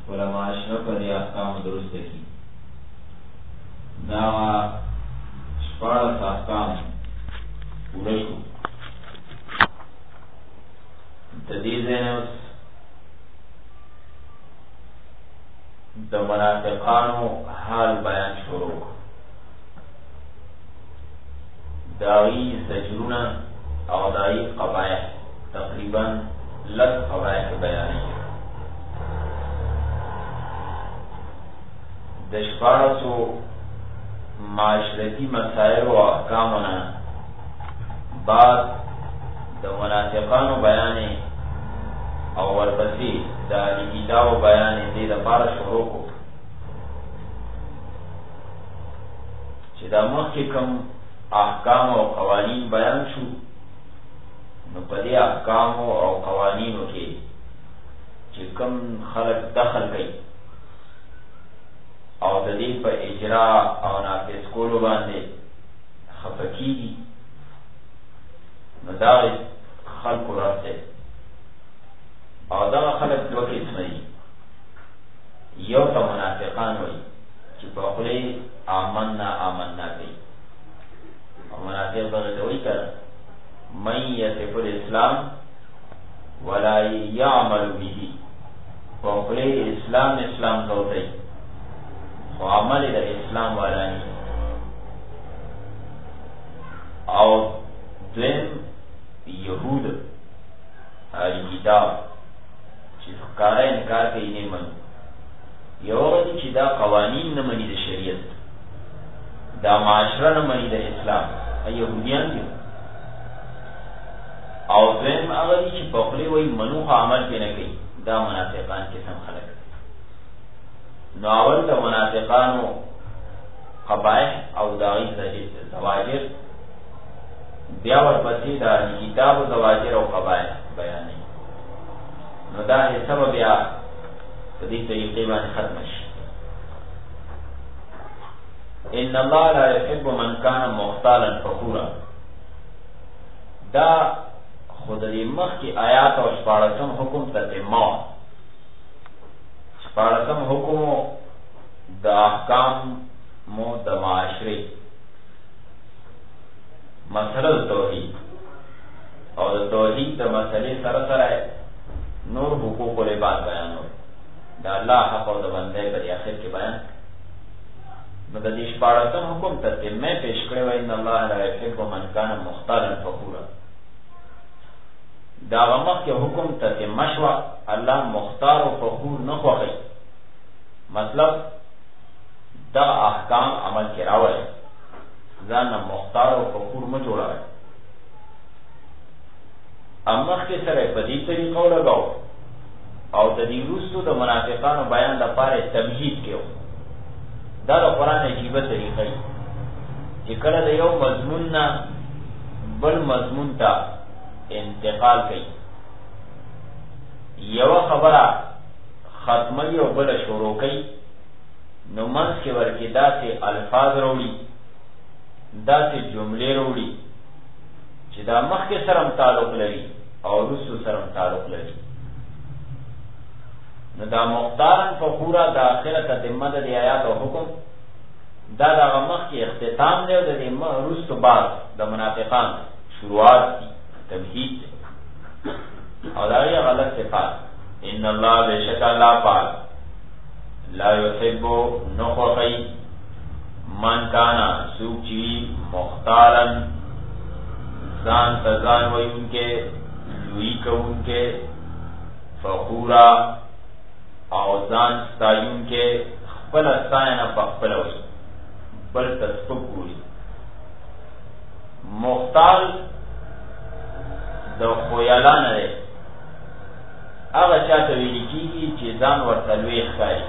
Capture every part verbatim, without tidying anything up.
علماء اشرف دی احکام درست کی دا شپارس احکام پورشو تدیزین اس د منافقانو حال بیان شروع داغی زجرونه او داغی قبایح تقریبا لس قبایح بیانی د شپارسو معاشرتی مسائل و احکامنا بعد د منافقانو بیانی او ورپسی دا کتاب بیان دې د پاره شروع کو چې دا مخکې کوم احکام او قوانین بیان شو نو په دې احکام او قوانینو کې چې کوم خلک دخل کوي او د دې په اجرا او نافذ کولو باندې خفه کیږي نو دا خلکو راځي او دا خلق دو قسمه دي یو ته منافقان وایي چې په خوله آمنا آمنا کوي او منافق دغه ته وایي کړه من یصف الاسلام ولا یعمل به په خوله اسلام اسلام ته وایي خو عمل د اسلام والا نه او دویم یهود اهل کتاب کارا انکار کوي نه منو یو غدي چې دا قوانین نه مني د شریعت دا معاشره نه مني د اسلام يهوديان دي او زم هغه چې په خپل وای منو عمل کې نه کوي دا منافقان قسم خلک نو اول د منافقانو قبائح او داغی زواجر بیا ورپسې دا کتاب زواجر او قبائح بیانې نو دا سبب بیا په دې طریقې باندې ختم شي ان الله لا يحب من كان مختالا فخورا دا خود دې مخ کی آیات او شپاړسم حکم تتمه شپاړسم حکم د احکام مو د معاشري مسله توحید او د توحید د مسلې سره سره نور حقوق العباد بیان ہو دا اللہ حق او دا بندے پر آخر کے بیان نو دا دیش پاڑتن حکم تتمہ پیش کرے و ان اللہ لا يحب من کان مختالا فخورا دا غمق کے حکم تتمہ شوا اللہ مختار و فخور نخوخی مطلب دا احکام عمل کے راوے زانا مختار و فخور مجوڑا ہے امخ کې سره په دې طریقو لګاو او د دې وروستو د منافقانو بیان د پاره تمهید کېو دا د قران عجیبه طریقه دی چې کله د یو مضمون نه بل مضمون ته انتقال کوي یو خبره ختمه یو بل شروع کوي نو منځ کې ورکې داسې الفاظ وروړي داسې جملې وروړي چې دا مخکې سره تعلق لري او رسو سره تعلق لري نو دا مختارن فخورا دا آخرت تتمه د آیات او حکم دا دا مخکې اختتام دی او د رسو بعد د منافقان شروعات دي تمهید او دا یې غلط صفات ان الله بشک الله پاک لا يحب نخوخی من کانا سوچی مختارن زان تزان وی ان کے لوی کو ان کے فخورا او زان ستایون کے خپل استاینا پخپل وی بل تسپک گوری مختار دو خویالان رے اغا چاہتا ویلی کی کی چیزان ورطلوی خواهی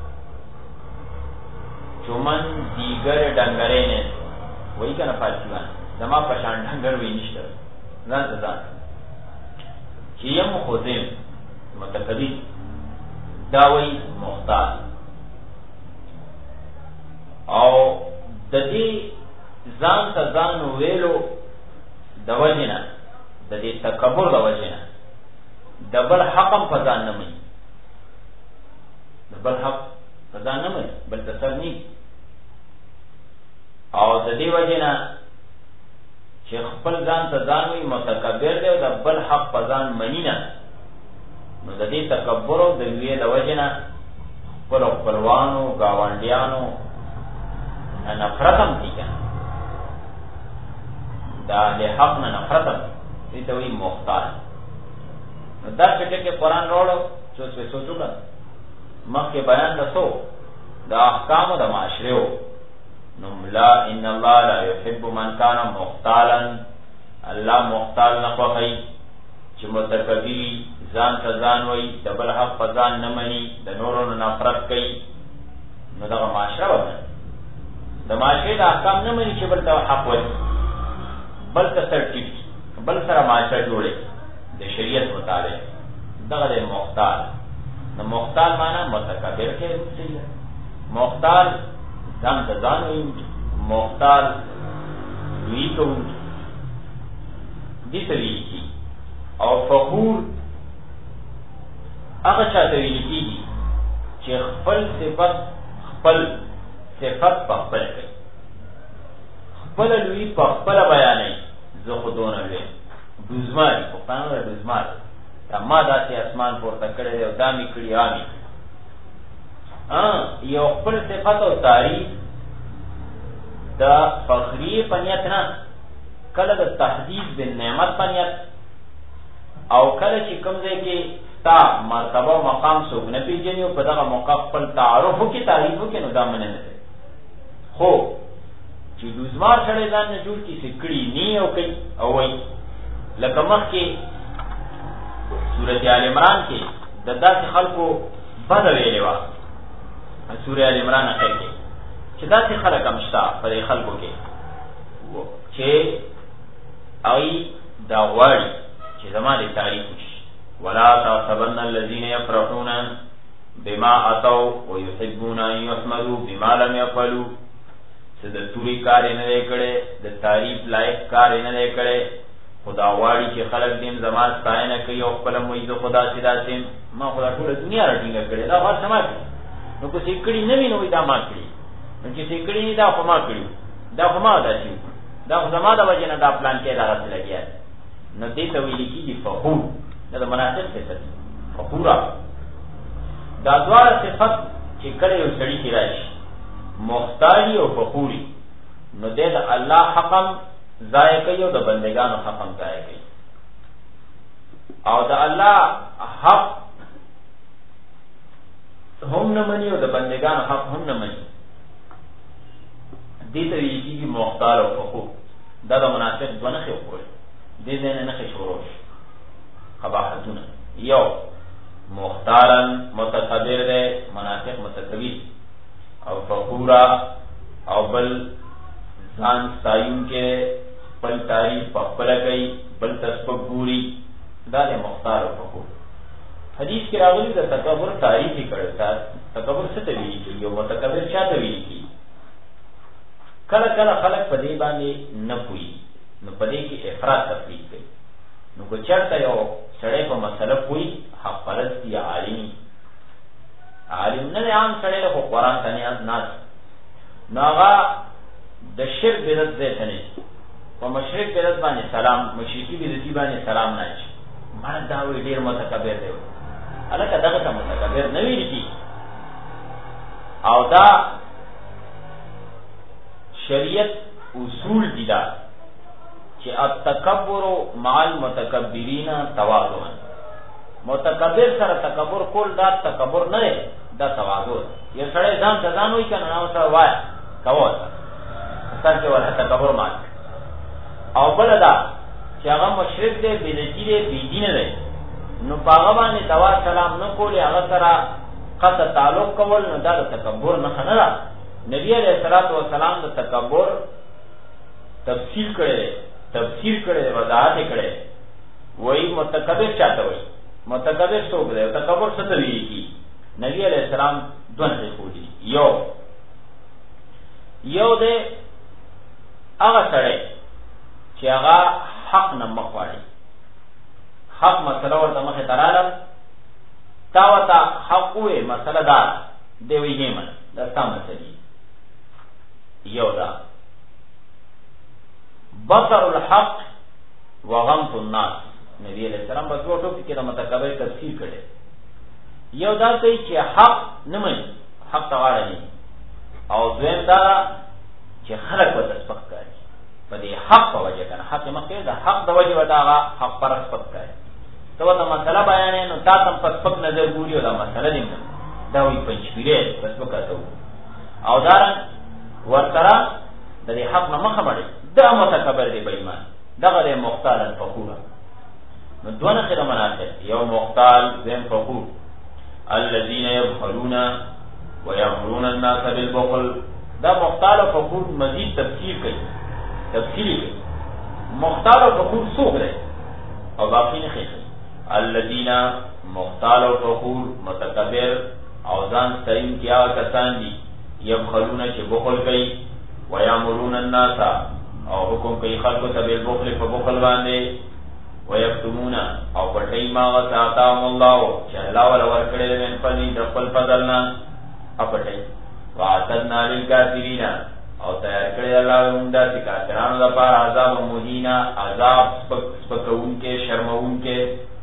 چومن دیگر ڈنگرے نے وہی کنا فارسیوان زما پشان ڈنگر وی نشتر زان تزان چیم خوزیم متقدی داوی مختار او د دې ځان ته ځان ویلو د وجنه د دې تکبر د وجنه دبل حقم په ځان نه مې بل حق فځان نه مني بل تسر نه او د دې وجه نه چې خپل ځان ته ځان وي متکبر دی او د بل حق په ځان مني نه نو د دې تکبر او د لوی د وجه نه خپل خپلوانو ګاونډیانو نه نفرت هم کیږي دا له حق نه نفرت هم دې ته وایي مختار نو دا چې کې قرآن راوړو څه څه سوچو کړه مخکې بیان دسو د احکام د معاشره نو لا ان الله لا يحب من كان مختالا الله مختال نه خوښي چې متکبر ځان ته ځان وایي د بل حق په ځان نه مني د نورو نه نفرت کوي نو دغه معاشره وده د معاشره د احکام نه مني چې بل ته حق وایي بل ته ترتیب بل سره معاشره جوړي د شریعت مطابق دغه د مختال نو مختال معنا متکبر کې څه مختال ځان ته ځان وایي مختال وی کوي دې ته ویل او فخور هغه چاته ویل کېږي چې خپل صفت خپل صفت په خپل کوي خپل لوی په خپل بیانوي زه خو دونه لوی دوزماري پښتانه د دوزمار ما داسې اسمان پورته کړی دی او دا مې کړي آمي یو خپل صفت او تعریف د فخری په نیت نه کله د تحدید بالنعمت په نیت او کله چې کوم ځای کې تا مرتبه او مقام څوک نه پیژني او په دغه موقع خپل تعارف وکړي تعریف وکړي نو دا مننه نه ده خو چې دوزمار سړی ځان نه جوړ کړي چې کړي نی او کوي او وایي لکه مخکې سورت آل عمران کې د داسې خلکو بده ویلې وه سورت آل عمران اخر کې چې داسې خلک هم شته په دې خلکو کې چې هغوی دا غواړي چې زما د تعریف وشي ولا تحسبن الذين يفرحون بما اتوا ويحبون ان يحمدوا بما لم يفعلوا څه د توري کار نه دی کړی د تعریف لایق کار نه دی کړی خدا غواړي چې خلک دې زما ستاینه کوي او خپل موږ د خدا سیدا سیم ما خدا ټول دنیا راټینګه کړې دا هر سمات نو کو چې کړي نه ویني دا ما کړی نو چې چې کړي نه دا خو ما کړی دا خو ما دا شي دا خو زما د وجه نه دا پلان کې راځي لګیا نو دې ته ویل کېږي فخور دا د مناسب صفت فخورا دا دواړه صفت چې کله یو سړی کې راشي مختاری او فخوري نو دې د الله حقم ضایع کوي او د بندگانو حقم ضایع کوي او د الله حق هم نه مني او د بندگانو حق هم نه مني دې ته ویل کېږي مختار او فخور دا د مناسب دوه نښې وکړي دې ځای نه نښې شروع شي قباحتونه یو مختارن متکبر دی مناسب متکبر او فخورا او بل ځان ستایون کې خپل تعریف په خپله کوي بل ته سپک ګوري دا دی مختار او فخور حدیث کې راغلي د تکبر تعریف یې کړی تکبر څه ته ویل کېږي یو متکبر چا ته ویل کېږي کله کله خلک په دې باندې نه پوهېږي نو په دې کې افراط تفریط کوي نو که چېرته یو سړی په مسله پوهي حق پرست یا عالم عالم نه دی عام سړی دی خو قرآن ته نیاز ناست نو هغه د شرک بدعت ځای ته نه ځي په مشرک بدعت باندې سلام مشرکي بدعتي باندې سلام نه اچي ما دا وایي ډېر متکبر دی هلکه دغه ته متکبر نه ویل کېږي او دا شریعت اصول دي دا چې التکبر مع المتکبرین تواضع متکبر سره تکبر کول دا تکبر نه دی دا تواضع یو سړی ځان ته ځان وایي که نه نو سره وایه کوه سر کې ولا تکبر مات او بل دا چې هغه مشرک دی بدعتي دی بېدینه دی نو په هغه باندې دوا سلام نه کولې هغه سره قطع تعلق کول نو دا د تکبر نښه نه ده نبی علیه الصلاۃ والسلام د تکبر تفصیل کړی تفسیر کړی وضاحت کړی وایي متکبر چاته وایي متکبر څوک دی تکبر څه ته ویل کېږي نبی علیه السلام دوه نښې ښودي یو یو دی هغه سړی چې هغه حق نه مخ واړي حق مسله ورته مخې ته راغله تا ورته حق ووایې مسله دا دی وی هیمن دا ستا مسئلی یو دا بطر الحق وغمت الناس نبی علیہ السلام بس وہ ٹوپی کې د متکبر تفسیر کړي یو دا کوي چې حق نه مني حق تواړه نه او دویم دا چې خلق وته سپک کوي په دې حق په وجه کنه حق مخکې دا حق د وجه ودا حق پر سپک کوي ته دا مسله بیانې نو تا تم په سپک نظر ګوري او دا مسله دې دا وی پنځپیره بس وکړو او دارن ورترا د دې حق نه مخه مړي دا متکبر دی بې ایمان دغه مختال الفخور نو دونه خیره مناسب یو مختال زم فخور الذين يبخلون ويأمرون الناس بالبخل دا مختال فخور مزید تفسیر کوي تفصیلی کوي مختال فخور څوک دی او باقی نه خیره الذين مختال فخور متکبر او ځان سین کیا کسان دي يبخلون چې بخل کوي ويأمرون الناس او حکم کوي خلقو ته بالبخل په بخل باندې ويكتمون او پټي ما غتاهم الله چې الله ولا ورکړي من فضل د خپل فضلنا اپټي واتنا للكافرين او تیار کړی الله موږ د کافرانو لپاره عذاب مهینا عذاب سپکون کې شرمون کې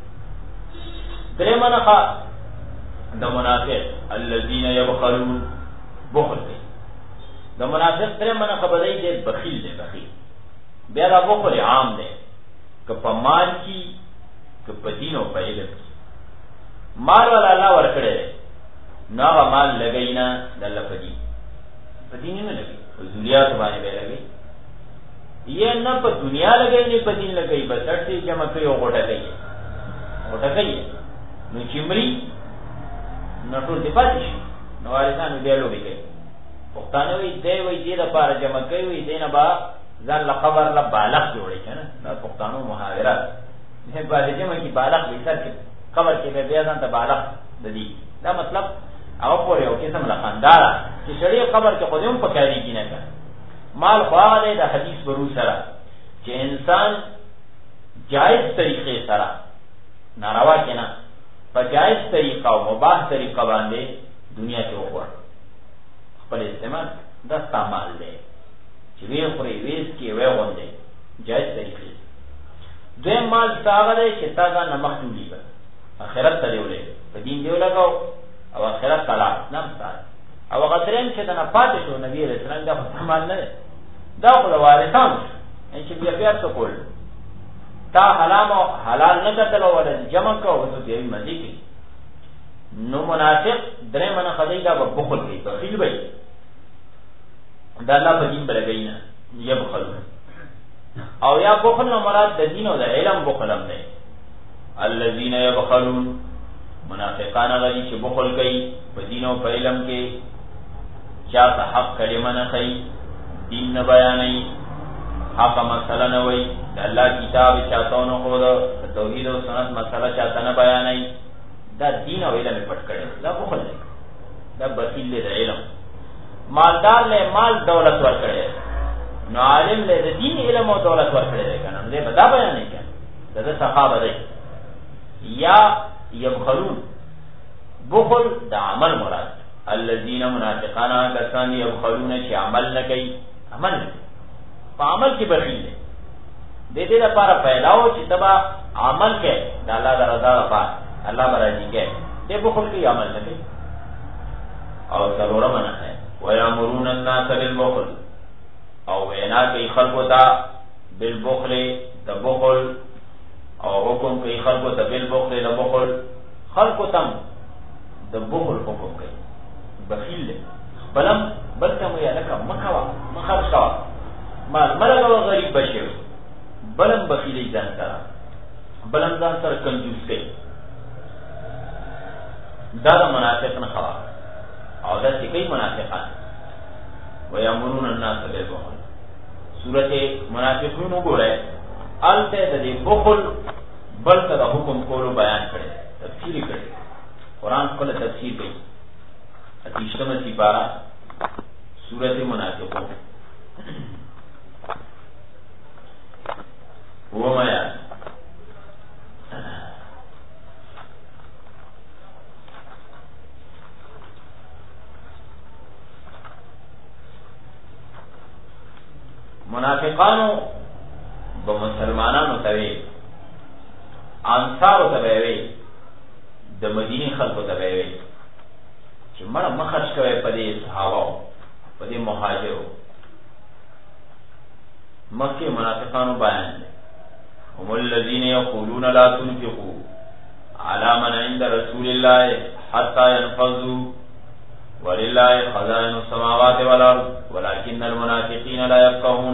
درمنخه د منافق الذين يبخلون بخل کوي د منافق درمنخه بدای دې بخیل دې بخیل بیا دا بخل عام دی که په مال کی که په دین او په علم مال ولا الله ورکړي نو هغه مال لګی نه د الله په دین په دین نه لګي په دنیا باندې به لګي یې نه په دنیا لګي نه په دین لګي بس ارتي جمع کوي او غټه کوي غټه کوي نو چمري نو ټول دی پاتې نو والدانو دی لوبي کوي پښتانه وي دی وي دې لپاره جمع کوي دینه با ځان له قبر له بالغ جوړی کنه دا پښتانو محاورات نه باندې جمع کی بالغ وي سر کې قبر کې به بیا ځان ته بالغ د دې دا مطلب هغه پورې او قسم له خاندار چې شریع قبر کې خودم پکاري کی نه کړ مال خواله د حدیث برو سره چې انسان جائز طریقې سره ناروا کنا په جائز طریقه او مباح طریقه باندې دنیا کې وګور خپل استعمال دا استعمال دی چې وی خوري ویس کې وې وندې جائز طریقې دوی مال ساغله چې تا دا نمخ جوړي به اخرت ته دیولې په دین دی لګاو او اخرت تعالی نام ستاره او غترین چې دا نه پاتې شو نبی رسول الله دا استعمال نه دا خو وارثان چې بیا بیا څه کول تا حرام او حلال نه کتل او جمع کو او ته یې مزي کی نو منافق درې منه خدای دا بخل کوي بخیل وي دا الله په دین بلګی نه یبخلون او یا بخل نو مراد د دین او د علم بخل هم نه الذين يبخلون منافقان غلی چې بخل کوي په دین او په علم کې چا ته حق کلمه نه کوي دین نه بیانوي حق مسله نه وي د الله کتاب چاته نه خو د توحید او سنت مسله چاته نه بیانوي دا دین او علم پټ کړي دا بخل دی دا بخیل دی د علم مالدار له مال دولت ورکړي نو عالم له د دین علم او دولت ورکړي کنه دې بدا بیان نه کړي دا صحابه دی یا یبخلون بخل د عمل مراد الذين منافقان کسان یبخلون چې عمل نه کوي عمل په عمل کې بخیل دی د دې لپاره پیداو چې تبا عمل کې د الله د رضا لپاره الله برابرۍ کې دې بخل کې عمل نه کوي او ضرورت نه ہے ويامرون الناس بالبخل او وینا کوي خلقو ته بالبخل د بخل او حکم کوي خلقو ته بالبخل د بخل خلقو تم د بخل حکم کوي بخیل بلم بلکم یا لکه مکوا مخرج کا مال ملګو غریب بشي بلم بخیل ځان سره بلم ځان سره کنجوس کوي دا د منافق نه خوا او دا چې کوي منافقان ويامرون الناس بالبخل سورته منافقون وګورئ الته د دې بخل بلکې د حکم کولو بیان کړي تفصیل کړي قران خپل تفسیر کوي اتیشتمه سپارہ سورته منافقون ومایا منافقانو به مسلمانانو ته وی، انصارو ته به وی، د مدینه خلکو ته به وی چې مړه مخرج کوي په دې صحابه په دې مهاجرو. مکه منافقانو بیان دي هم الذين يقولون لا تنفقوا على من عند رسول الله حتى ينفضوا ولله خزائن السماوات والارض ولكن المنافقين لا يفقهون.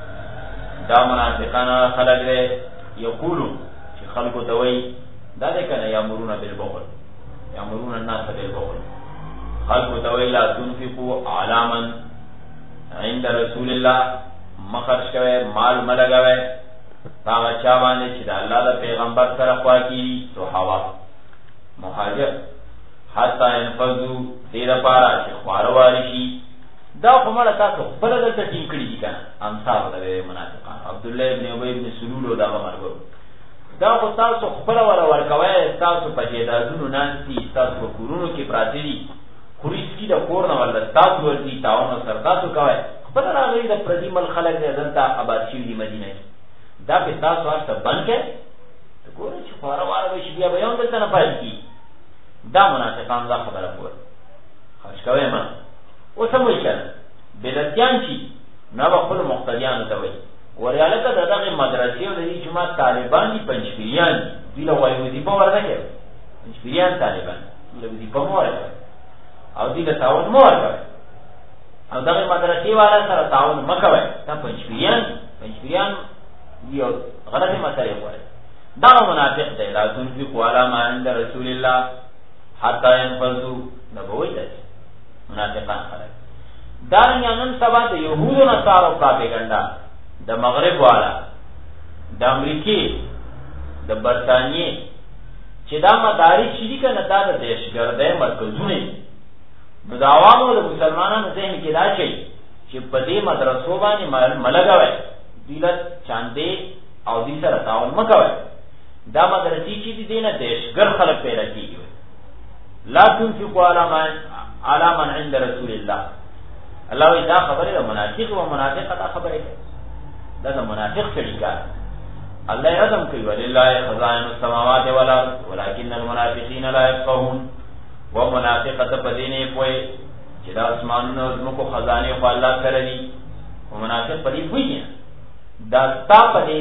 دا منافقان خلق دي یقولون چې خلقو ته وایي دا دې کنه یامرون بالبخل یامرون الناس بالبخل، خلقو ته وایي لا تنفقوا على من عند رسول الله، مخرج کوي مال ملګوي هغه چا باندې چې د الله د پیغمبر سره خوا کیږي صحابه مهاجر، حتی ينفذوا دې لپاره چې خواروالی شي. دا خو مړه تاسو خپل دلته ټینګ کړي دي کنه انصار د منافقان عبد الله ابن ابي ابن سلول او دا مرګو، دا خو تاسو خپل ور ورکوي، تاسو په جیدادونو نانتي، تاسو په کورونو کې پراته دي، خوريس کې د کور نه ول تاسو ورتي تاونه سر تاسو کوي، خپل راغلي د پردي مل خلک دلته آباد شي دي مدینه کې، دا په تاسو ورته بند کې ګورئ چې خوارواله وي بیا به یو دلته نه پاتې کی. دا منافقان دا خبره کوي خرج کوي ما او سموي کنه بدعتيان شي نه خپل مقتدیان ته وي ورياله ته دغه مدرسې او د جماعت طالبان دي پنځپیریان دي له وایي وظیفه ورته کوي، پنځپیریان طالبان له وظیفه مور او دي له تعاون مور کوي او دغه مدرسې والا سره تعاون مکوي. دا پنځپیریان پنځپیریان یو غلطه مسله کوي. دا منافق دی لا تنفقوا على ما عند رسول الله حتى ينفذوا نبوي ده منافقان خلک. دارنګ نن سبا د يهودو نصارو پروپاګاندا د مغرب والا د امریکای د برتانیې چې دا مدارس شې کنه دا د دهشتګردۍ مرکزونه نو د عوامو د مسلمانانو ذهن کې دا شي چې په دې مدرسو باندې ملګوي دلت چاندې او دې سره تعاون مکوي. دا مدرسې چې دي نه دهشتګر خلک پیدا کیږي. لا تنفقوا على من على من عند رسول الله. الله دا خبره ده منافق او منافقه دا خبره ده دا د منافق طریقه. الله رحم کوي ولله خزائن السماوات والارض ولكن المنافقين لا يفقهون. ومنافقه بدینه کوئی چې دا اسمانونو زمکو خزانه خو الله سره دي او منافق پدې کوي دا تا پدې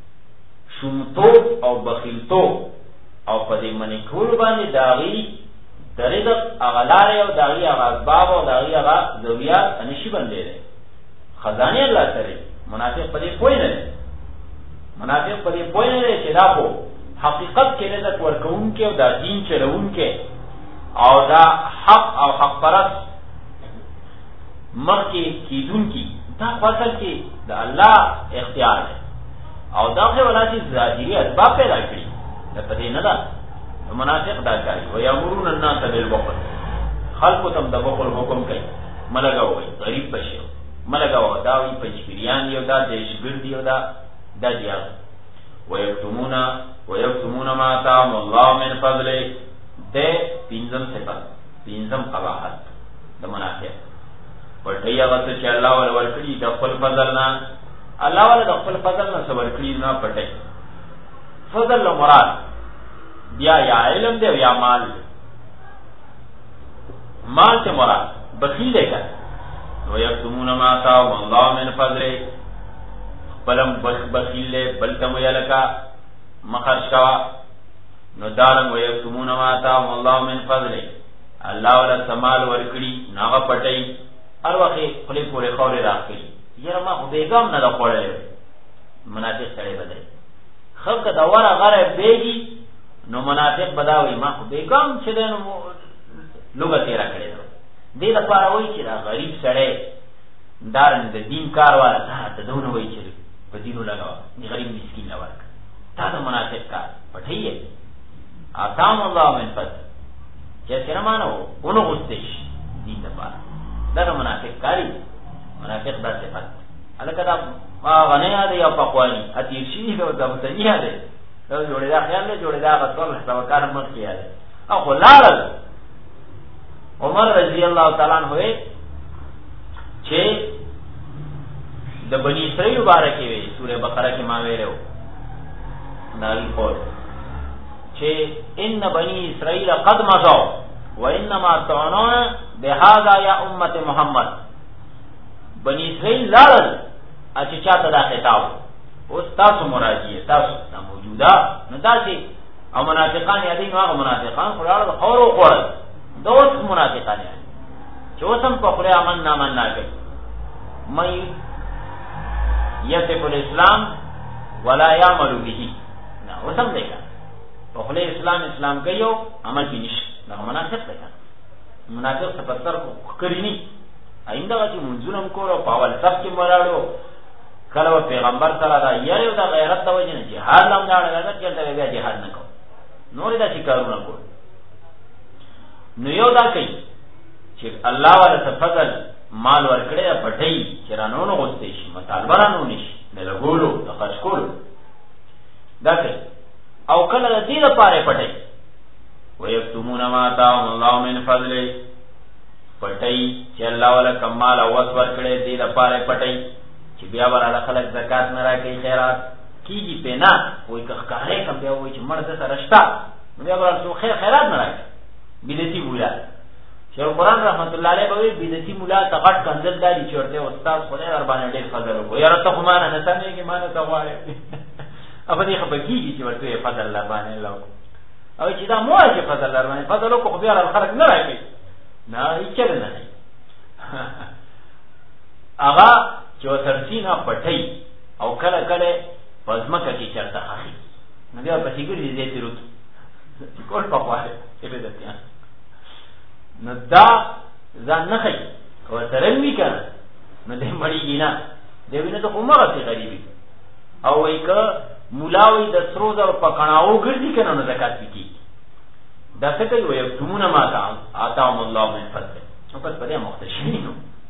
شومتوب او بخیلتوب او پدې منی کول باندې داغي درېد اغلار او داغي اسباب او داغي هغه ضرورت انشي باندې خزانه الله سره. منافق پدې کوئی نه منافق پدې کوئی نه چې دا کو حقیقت کې لږ ورکون کې او دا دین چلون کې او دا حق او حق پرست مخکې کیدون کی دا فصل کې د الله اختیار دی او دا خو ولادي ظاهري اسباب پیدا کړی دا پدې نه ده. منافق دا کوي او یامرون الناس بالبخل، خلق تم د بخل حکم کوي ملګاوي غریب بشي ملګاو دا وی پنځپیریان یو دا دیشګر دی یو دا د دیا ويكتمون ويكتمون ما آتاهم الله من فضله. ده پینځم صفات پینځم قباحت د منافق پټي هغه چې الله ول ورکړي د خپل فضل نه، الله ول د خپل فضل نه څور کړی نه پټي. فضل له مراد بیا یا علم دی یا مال. مال ته مراد بخیل دی کنه ويكتمون ما آتاهم الله من فضله. بلم بخیل بل تم یلکا مخرج کا نو دارن ويكتمون ما آتاهم الله من فضله. الله ولا سمال ورکړي ناغه پټي هر وخت خپل پورې خوري راکړي یره ما خو بیګم نه دا خوړلې. منافق سره بدل خلق دا وره غره بیگی نو منافق بداوي ما خو بیګم چې دنو لوګه تیرا کړی دې د پاره وای چې دا غریب سره دارن د دین کار والا ته دونه وای چې په دینو لګاو ني غریب مسکین لا ورک دا د منافق کار پټي آتام الله من فضل چې څنګه مانو اونو غوستش دین د پاره دا د منافق کاری. منافق دا صفات الکه دا ما غنیا دی او پقوانی اتیر شي دا د متنیه دی دا جوړه دا خیال نه جوړه دا غوړ سبکار مخ کیاله او خلال عمر رضی الله تعالی عنہ چې د بنی اسرائیل مبارکه وی سوره بقره کې ما ویلو نال قول چې ان بنی اسرائیل قد مضوا وانما تعانون بهذا یا امه محمد. بنی اسرائیل لاړل چې چاته دا خطاب اوس تاسو مراجعه تاسو موجوده نو داسې او منافقان یادین هغه منافقان خلاړ خور او خور دوست منافقان چې وسم په خله امن نامن نه کوي مې یته الاسلام ولا یعمل به نه وسم دی په خله اسلام اسلام کوي عمل کې نشي دا منافق دی منافق څه پتر کوي نه آینده چې منځونم کولو په اول سب کې مراړو کله پیغمبر سره دا یو د غیرت د وجه نه جهاد لم نه لګا چې دا جهاد نه کو نور دا شکارونه کول نو یو دا کوي چې الله ولا فضل مال ورکړي پټي چې رانونو غوستې شي مطالبه رانو نشي نه لګولو د خرج کولو دا کوي او کله د دې لپاره پټي ويكتمون ما آتاهم الله من فضله پټي چې الله ولا کمال او وس ورکړي دې لپاره پټي چې بیا ولا خلک زکات نه راکړي خیرات کیږي په نه وای که ښکارې کوم بیا وای چې مرده سره رشتہ نو بیا ورته خیر خیرات نه راکړي بدعتي مولا شیخ قرآن رحمت الله علیه به بدعتي مولا تغټ کنزل دالي چورته استاد خدای در باندې ډېر فضل وکړي یاره ته خو ما نه سمې کې ما نه تغواړې افا دې خپګيږي چې ورته فضل الله باندې الله او چې دا مو چې فضل الله باندې فضل وکړو بیا خلک نه راکړي نه هیڅ نه نه اغا چې وترسینه پټي او کله کله پزماکه کې چرته اخی نو بیا په سیګری دې تیرو کول په واره څه به ده نو دا ځان نه خي او ترن وی کنه نو دې مړی نه دې ویني ته عمره ته غریبي او وای ک مولاوی د سروز او پکړاو ګرځي کنه نو زکات کی دا څه کوي وای تمونه ما تا آتاهم الله من فضل او پس په دې مختشینو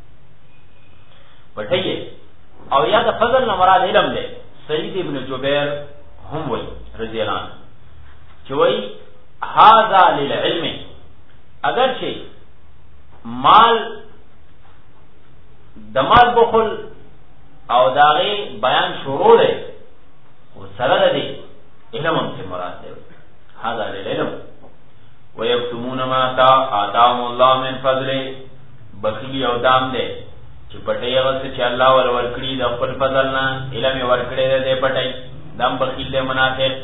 پټایي او یا د فضل نه مراد علم دی. سعید ابن جبیر هم وی رضی الله عنه چې وی هاذا للعلم اگر چې مال د مال بخل او داغه بیان شروع دی او سره دی علم هم څه مراد دی هاذا للعلم ويكتمون ما آتاهم الله من فضله بخیل او دام دی چې پټي هغه چې الله ور ورکړي د خپل فضل نه علم ورکړي دې پټي دم بخیل له منافق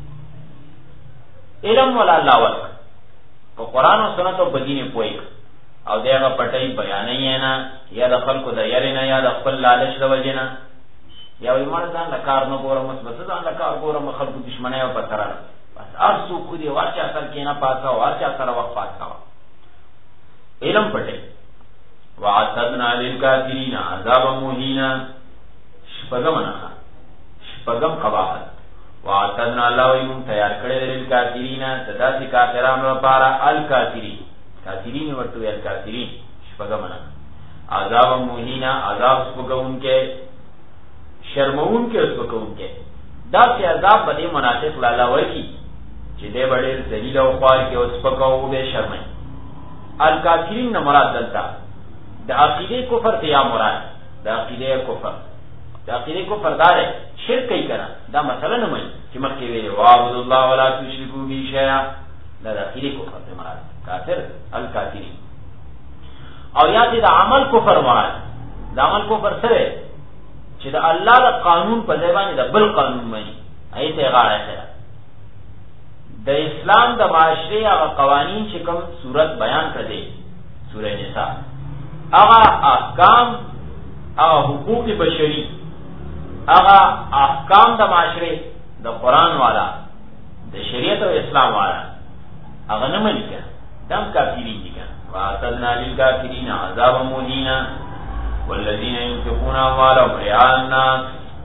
علم ولا الله ورک په قران او سنت او بدین پوي او دغه پټي بیانې نه یا د خلکو د یاري نه یا د خپل لالچ د وجه نه یا ایمان ځان له کار نه ګورم مثبت ځان له کار ګورم خلکو دشمنه او پتره بس ارسو خو دې واچا سر کې نه پاسا واچا سره وخت پاسا علم پټي وعتدنا للكافرين عذابا مهينا شپغمنا شپغم قباحت وعتدنا الله يوم تیار کړی للكافرين تداسي کافرانو لپاره الکافرین کافرین ورته الکافرین شپغمنا عذابا مهینا عذاب سپګون کې شرمون کې سپګون کې دا چې عذاب باندې منافق لاله وایي چې دې وړي ذلیل او خوار کې اوس پکاو به شرمای الکافرین نه مراد دلته د عقیده کفر ته یا مراد د عقیده کفر د عقیده کفر دار شرک کوي کنه دا مثلا نه مې چې مکه وی وعبد الله ولا تشركوا به شيئا دا د عقیده کفر ته مراد کافر الکافرین او یا دې د عمل کفر مراد د عمل کفر سره چې د الله د قانون په ځای باندې د بل قانون مې ایته غاړه سره د اسلام د معاشري هغه قوانین چې کوم صورت بیان کړي سورې نساء اغا احکام اغا حقوق بشری اغا احکام د معاشره د قران والا د شریعت او اسلام والا اغا نه مني کنه دم کافرین دي کنه واعتدنا للکافرین عذابا مهینا والذین ينفقون اموالهم رئاء الناس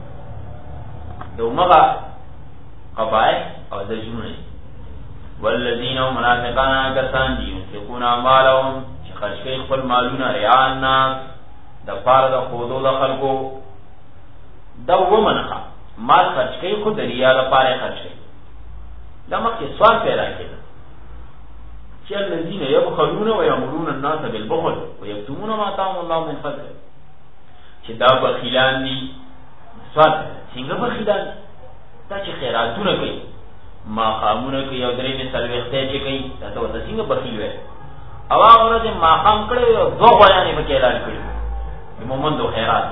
دومغه قبائح او د جنونه والذین منافقان کسان دي ينفقون اموالهم خرج کوي خپل مالونه ریا الناس د پاره د خودو د خلکو دا ومنه مال خرج کوي خو د ریا لپاره خرج کوي دا مکه سوال پیدا کړي چې الذين يبخلون ويأمرون الناس بالبخل ويكتمون ما آتاهم الله من فضله چې چې دا بخیلان دي. سوال څنګه بخیلان؟ دا چې خیراتونه کوي، ماقامونه کوي او درې نه څلوېښتۍ چې کوي، دا ته ورته څنګه بخیل وایي؟ او هغه ورځ یې ماقام کړی او دوه غویانې پکې اعلان کړي د مومندو خیراتو.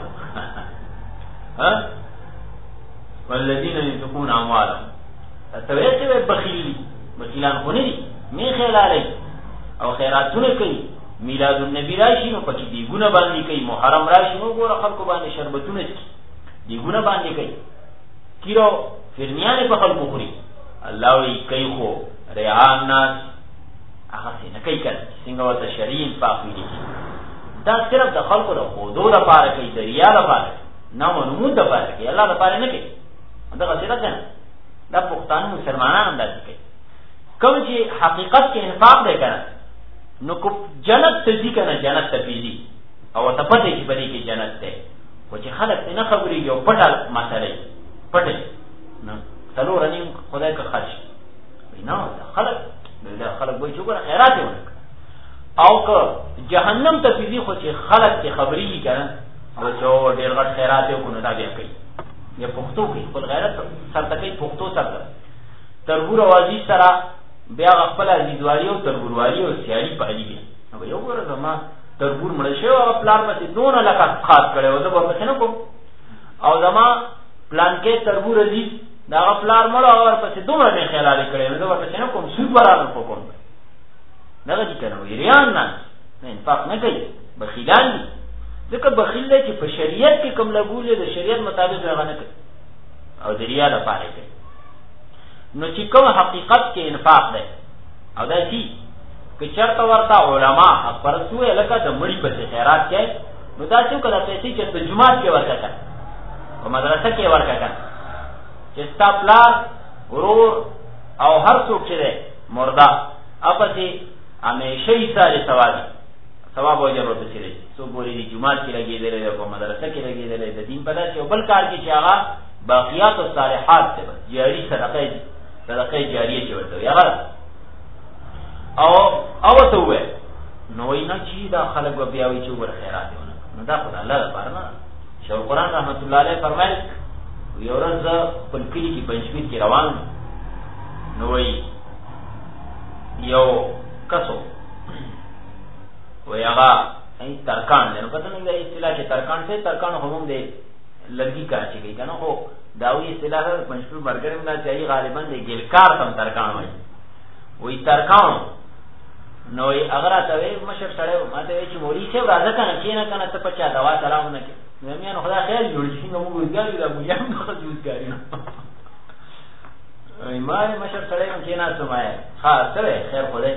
والذین ينفقون اموالهم، ته وایې چې بخیل دي، بخیلان خو نه دي، می خیلالئ او خیراتونه کوي. میلاد النبی راشي نو پکې دیګونه باندې کوي، محرم راشي نو ګوره خلکو باندې شربتونه څکي، دیګونه باندې کوي، کیرو فرمیانې په خلکو خوري. الله وی کوي خو ریان ناس هغه څه نه کوي کړه څنګه ورته شریعت پاک وي. دا صرف د خلکو د خودو لپاره کوي، د ریا لپاره نه منمود لپاره کوي، الله لپاره نه کوي. دغه څه راځي دا پښتانه مسلمانان هم داسې کوي. کوم چې حقیقت کې انفاق دی کنه نو کو جنت ته ځي کنه، جنت ته پیږي او ته پته چې بری کې جنت ده، خو چې خلک نه خبرېږي او پټه مسله پټه نه څلور انیم خدای کا خرج نه خلک دا خلک وایي چې ګوره خیرات یې ورک او که جهنم ته پیږي، خو چې خلک کې خبرېږي کنه او چې ډېر غټ خیرات یې کو نه دا بیا کوي، یا پښتو کوي، خپل غیرت سره کوي، پښتو سره تربور اوازي سره بیا خپل عزیزوالي او تربوروالي او سیالي پالي بیا. نو یو ګوره زما تربور مړ شو او پلان پسې دونه لکه خاص کړي او زه به پسې نه کوم، او زما پلان کې تربور عزیز دا پلار مړ او پسې دومره نه خیال کړي نو زه به پسې نه کوم، سود برابر کوم. دغه دي کنه ویریان نه نه انفاق نه کوي، بخیلان دي. ځکه بخیل دی چې په شریعت کې کوم لګولې د شریعت مطابق هغه نه کوي او د ریا لپاره کوي. نو چې کوم حقیقت کې انفاق دی او دا شي که چرته ورته علما حق پرستوه لکه د مړي په خیرات کې، نو دا چې کله پیسې چې په جمعات کې ورکړه او مدرسه کې ورکړه چې ستا پلار ورور او هر څوک چې دی مرده اپسې همیشه یې ساري ثواب ثواب او اجر ورته شي. څو بوري د جمعات کې لګېدلی دی او مدرسه کې لګېدلی د دین په داسې یو بل کار کې چې هغه باقیات او صالحات دی، بس جاري صدقه صدقه جاریه چې ورته وي هغه او او ته وې نو وای نه چې دا خلک بیا وي چې ور خیرات ونه، نو دا خدای الله لپاره نه. شیخ قرآن رحمت الله علیه فرمایي یو ورځ په کلی کې پنځمیر کې روان نو وای یو کسو وای هغه ای ترکان نه پته نه دی اصطلاح چې ترکان څه ترکان هم دی لرګي کار چې کوي کنه، خو داوی اصطلاح پنځپور برګر نه چایي غالبا دی ګلکار تم ترکان وای وای ترکان نو اگر ته مشر سره ماته چې موري څه راځه کنه چې نه کنه ته پچا دوا سلامونه کې نو میانو خدای خیر جوړ شي نو موږ ګاري دا موږ هم خو جوړ ګاري نه ای ما مشر سره هم چې نه سمای ها سره خیر خدای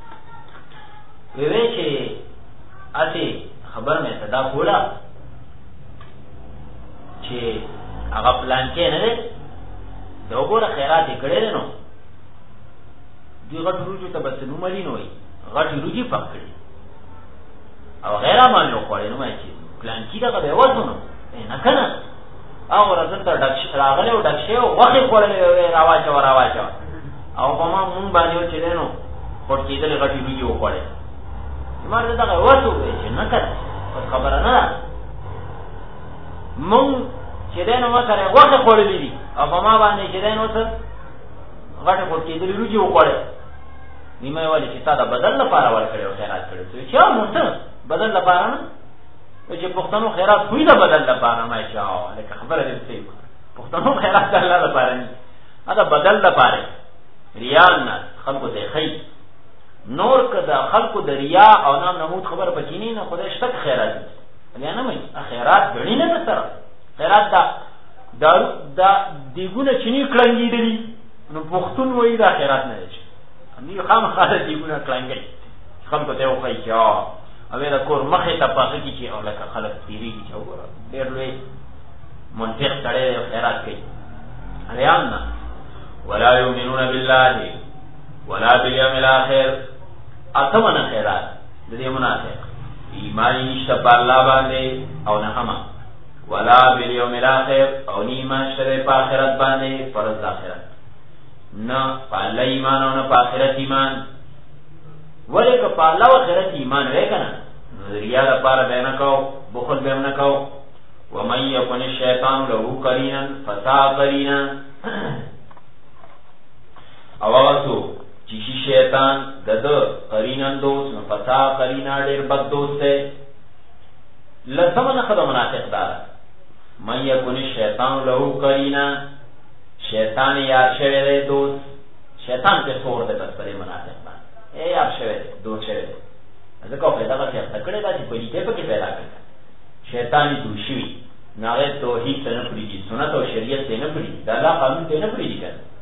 وی چې اته خبر مې صدا کولا چې هغه پلان کې نه دی دا وګوره خیرات یې کړی نو دی غټ روجو ته بس نو ملي نوې غټ روجي پکړي او غیر مانو خوړې نو مې چې پلان کې دا به وځونو نه کنه هغه راځن ته ډک راغله او ډک شی او وخت خوړلې راواچ او راواچ او په ما مونږ باندې چې دینو پټ کېدل غټي روجي وخوړې مرده دا وځو چې نه کړ خبره نه مونږ چې دینو ما سره وخت خوړلې دي او په ما باندې چې دینو څه غټه پټ کېدل روجي وخوړې نیمه والی چې تا دا بدل لپاره ورکړې او خیرات کړې چې مونږ بدل لپاره نه چې پښتنو خیرات کوي دا بدل لپاره ما چې او لکه خبره دې څه پښتنو خیرات الله لپاره نه دا بدل لپاره ریان نه خلکو ته خی نور کدا خلکو د ریا او نام نمود خبر بچینی نه خدای شتک خیرات یا نه مې خیرات غړي نه سره خیرات دا دارو دا دیګونه چینی کلنګی دي نو پښتون وای دا خیرات نه شي امي خام خاله دیګونه کلنګي خلکو ته وخی چې او دا کور مخه ته پاخه کی چې او لکه خلک تیریږي چې وګوره ډېر لوی منطق سره خیرات کوي ریان نه ولا یؤمنون بالله ولا بالیوم الاخر اتمنه خیرات د دې منافق ایمان نشته په الله باندې او نه هم ولا بالیوم الاخر او ایمان شته په آخرت باندې فرض آخرت نه په الله ایمان او نه په آخرت ایمان ولې که په الله او آخرت ایمان وکنه ریا لپاره به نه کو بخل به نه کو ومن يكن الشیطان له قرینا فساء قرینا او واسو چې شیطان دغه قرینان دوست نو فساء قرینا ډیر بد دوست دی. لسمنه خدای منافق دار من يكن الشیطان له قرینا شیطان یار شوی دی دوست شیطان په سور ده بس پر منافق باندې اے یار شوی دی دوست شوی دی ځکه په دغه څه تکړه دا چې په دې په کې پیدا کړ شیطانی دوشي ناغه توحید ته نه پریږي سنت او شریعت ته نه پریږي د الله قانون ته نه پریږي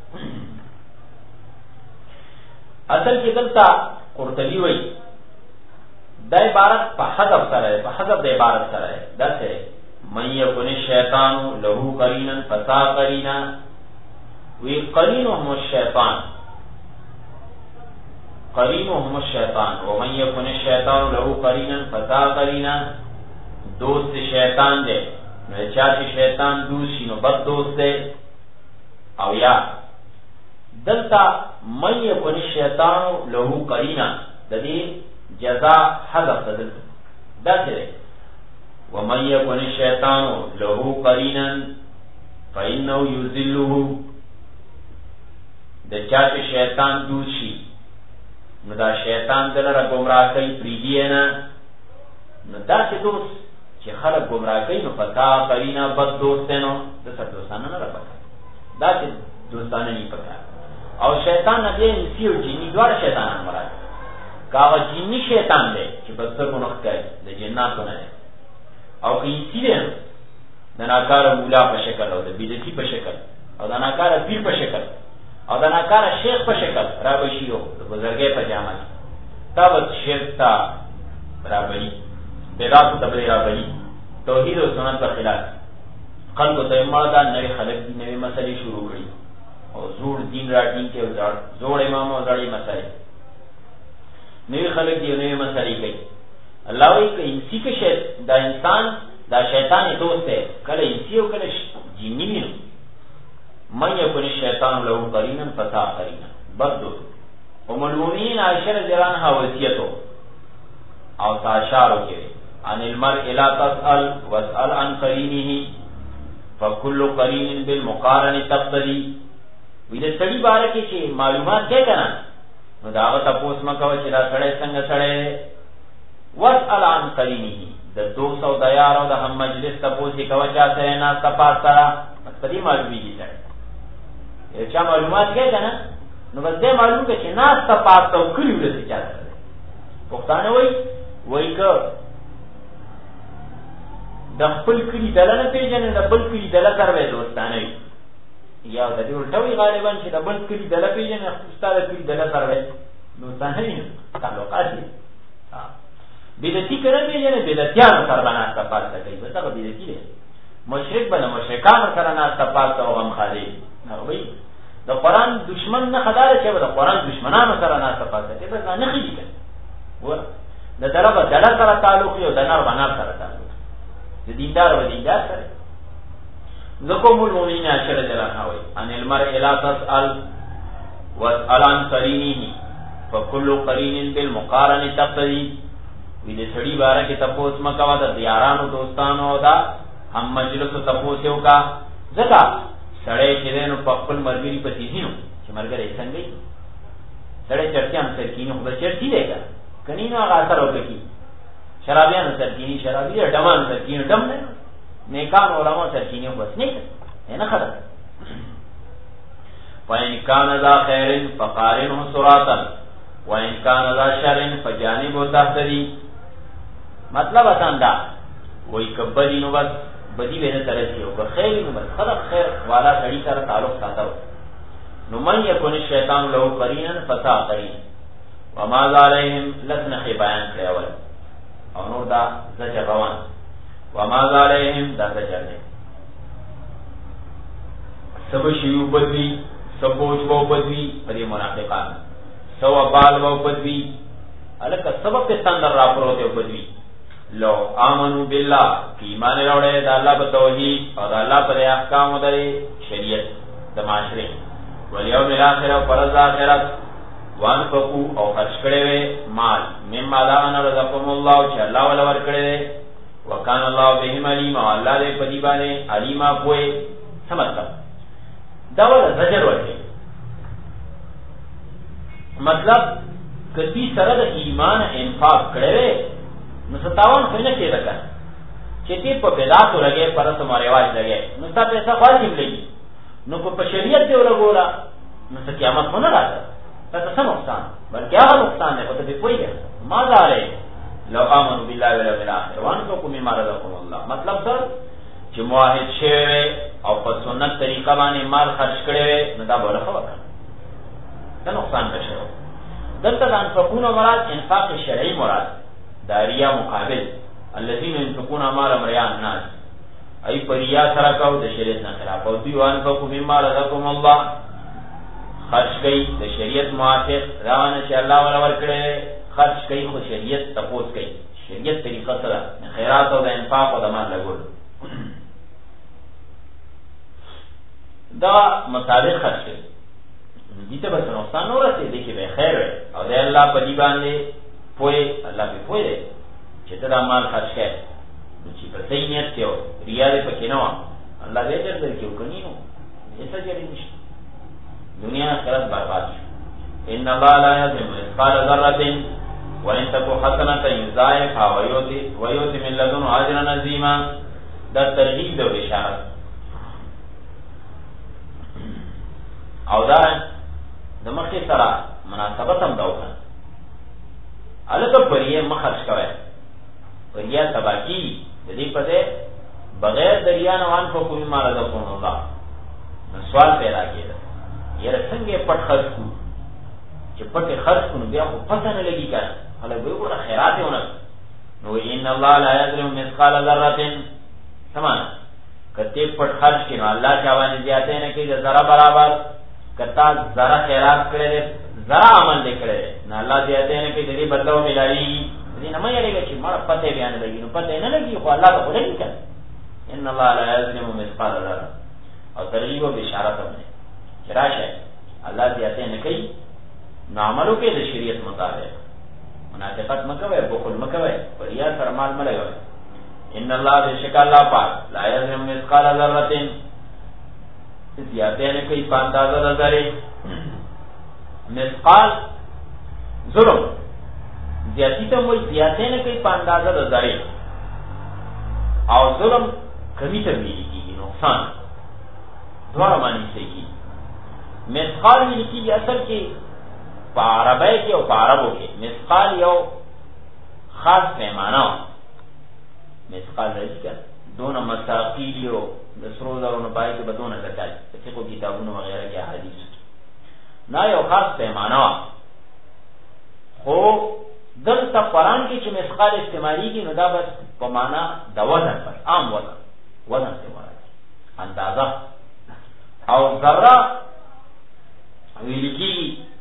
اصل کې دلته قرطبي وایي دا عبارت په حذف سره په حذف د عبارت سره دا څه من يكن الشیطان له قرینا فساء قرینا وی قرینهم الشیطان قرینهم الشیطان ومن يكن الشیطان له قرینا فساء قرینا دوست شیطان دے نو چا چې شیطان دوست شي نو بد دوست دی. او یا دلته من يكن الشیطان له قرینا د دې جزاء حذف تدل دا څه دی ومن يكن الشیطان له قرینا فانه يذله د چا چې شیطان دوست شي نو دا شیطان دلته گمراه کوي پریږي نه نو دا چې دوست چې خلک گمراه کوي نو فتا قرینا بد دوست نو د څه دوستانه نه راپکا دا چې دوستانه نه پکا او شیطان نه دی انسی او جنی دوار شیطانان مراد کاوه جنی شیطان دی چې بس څه ګناه کوي د جناتو نه او که انسی دی د ناکار مولا په شکل او د بدعتي په شکل او د ناکار پیر په شکل او د ناکار شیخ په شکل را بشیو د بزرګي په جامه تا و شیخ تا برابرۍ بدعت تبلیغ راغلی توحید او سنت پر خلاف خلق ته مردا نوې خلق دي نوې مسلې شروع کړي او زوړ دین راټینګ کې وزړ زوړ امام او زړې مسلې نوې خلق دي نوې مسلې کوي. الله وی که انسی کې شی دا انسان دا شیطان دوست دی کله انسی او کله جنی وي من يكن الشیطان له قرینا فساء قرینا بد ام المؤمنین عائشہ رضی اللہ عنہا وصیتو او تاشارو کې عن المرء لا تسأل واسأل عن قرینه فكل قرین بالمقارن تقتدي وې د سړي باره کې چې معلومات کې کنه نو دا غته پوس مکو چې دا سړی څنګه سړی واسأل عن قرینه د دوست او د یار او د هم مجلس ته پوسی کوي چې سره نه تپاسا پدې معلومیږي چې چا معلومات کې کنه نو بس دې معلوم کې چې نه تپاسا او کړیو دې چا سره پښتانه وای وای که د خپل کلی دلنه پیژنې د بل کلی دله سره دوستانه وي یا د دې ولټوي غالبا چې د بل کلی دله پیژنې ستاره کلی دله سره دوستانه وي تعلقات دي بدعتي کړه پیژنې بدعتيان سره باندې تاسو کوي به دا بدعتي دي مشرک بنه مشرکان سره نه تاسو او غم خالي نه وي د قران دشمن نه خدای چې د قران دشمنانو سره نه تاسو کوي به نه خېږي و د دربه دله سره تعلق یو د نار باندې سره تعلق د دیندار و دیندار سره زکو مول مومنین عشر جلان هوي ان المرء لا تسأل واسأل عن قرینه فكل قرین بالمقارن تقتدي وی د سړي باره کې تپوس مکوا د یارانو دوستانو دا هم مجلس تپوس یو کا ځکه سړی چې نو په خپل مرګري پتی دي نو چې مرګري څنګه سړی چرتيان سرکینو خو چرتی دی کا کنينو هغه اثر وکړي شرابيان سرکینی شرابي ډمان سرکینو ډم نه نیکان علماء سرکینو بس نه نه خبره وان کان ذا خیر فقارنه صراطا وان کان ذا شر فجانبه تهتدي مطلب آسان دا وای کبدی نو بس بدی به نه ترسي او خیر نو بس خلق خیر والا سړی سره تعلق ساتو نو من یکون الشیطان له قرینا فساء قرین وما ذالهم لسن بیان کړول او نور دا زجر روان وما ذالهم دا زجر دی سب شیو بدوی سبوج بو بدوی پدی منافقان سو بال بو بدوی الک سبب کے سندر را پروتے بدوی لو آمنو بالله کی ایمان راوړې د الله په توحید او د الله پر احکام او د شریعت د معاشره ولیوم الاخر او فرض اخرت وانفقوا او خرج کړي وي مال مما لا ان رزقهم الله چې الله ولا ور کړي وکانه الله الله بهم علیم، الله دې په دې باندې علیما پوهه. څه مطلب؟ دا ولا زجر ورته مطلب کدی سره د ایمان انفاق کړي نو ستاون خو نه کېده کنه چې دې په بدعت لګي پر سم رواج لګي نو تا پیسې خالي لګي نو په شریعت دی ولګورا نو څه قیامت نه راځي. دا څه نقصان بلکې هغه نقصان دی ته به پوهیږي ما داري لو امنوا بالله واليوم الاخر وانفقوا مما رزقهم الله. مطلب دا چې موحد شوی او په سنت طریقه باندې مال خرج کړي نو دا به ورخه وکړي دا نقصان نشي. دلته د انفقون مراد انفاق شرعي مراد داریا مقابل الذين ينفقون اموالهم رئاء الناس ای پریا سره کو د شریعت نه خلاف او دی وانفقوا مما رزقهم الله خرج کوي د شریعت موافق روانه چې الله ولا ورکړي خرج کوي خو شریعت تپوس کوي شریعت طریقه سره خیرات او د انفاق او د مال لګول دا مطابق خرج کوي دې ته به نقصان نه ورسېږي کې به خیر او د الله په دی باندې پوي الله به پوي چې دا مال خرج کوي چې په صحیح نیت کې او ریا دې پکې نه و الله دې اجر درکړي کني نو څه جوړی نشي دنیا آخرت برباد شي. ان الله لا يظلم مثقال ذره وان تك حسنه يضاعفها ويؤتي ويؤتي من لدنه اجرا عظيما. دا ترغیب د بشارت او دا د مخکې سره مناسبت هم دا وکړه الکه پرې مخرج کوي پریا تباکی د دې په دې بغیر دریا نه وان کو کومه مال ده کوم الله سوال پیدا کېده یره څنګه پټ خرج کو چې پټ خرج کو بیا خو پته نه لګی کړه هله به ګوره خیرات ونه نو ان الله لا یظلم مثقال ذره سمان کته پټ خرج کینو الله چا باندې زیاته نه کوي ذره برابر کتا ذره خیرات کړي ذره عمل وکړي نه الله زیاته نه کوي دې بدلو ملایي دې نه مې لګي چې مړ پته بیان لګي نو پته نه لګي خو الله ته ولې کړي ان الله لا یظلم مثقال ذره او ترغیب او بشارت هم راشه الله زیاته نه کوي نو عملو کې د شریعت مطابق منافقت مکوي بخل مکوي پریا سره مال ملګوي. ان الله بشک الله پاک لا یظلم مثقال ذره زیاته نه کوي پاندازه نظر مثقال ظلم زیاتی ته وایي زیاته نه کوي پاندازه نظر او ظلم کمی ته ویلي نقصان دوه معنی کوي. مثقال ویل کی اصل کې په عربی کې او په عربو کې مثقال یو خاص پیمانه مثقال راځي دونه مساقیل یو د سرو زرو نه پای کې بدونه لګای فقہ کتابونو وغیرہ کې حدیث نه یو خاص پیمانه خو دلته قرآن کې چې مثقال استعمالي کې نو دا بس په معنا د وزن پر عام وزن وزن څه مراد اندازه او ذره ویل کی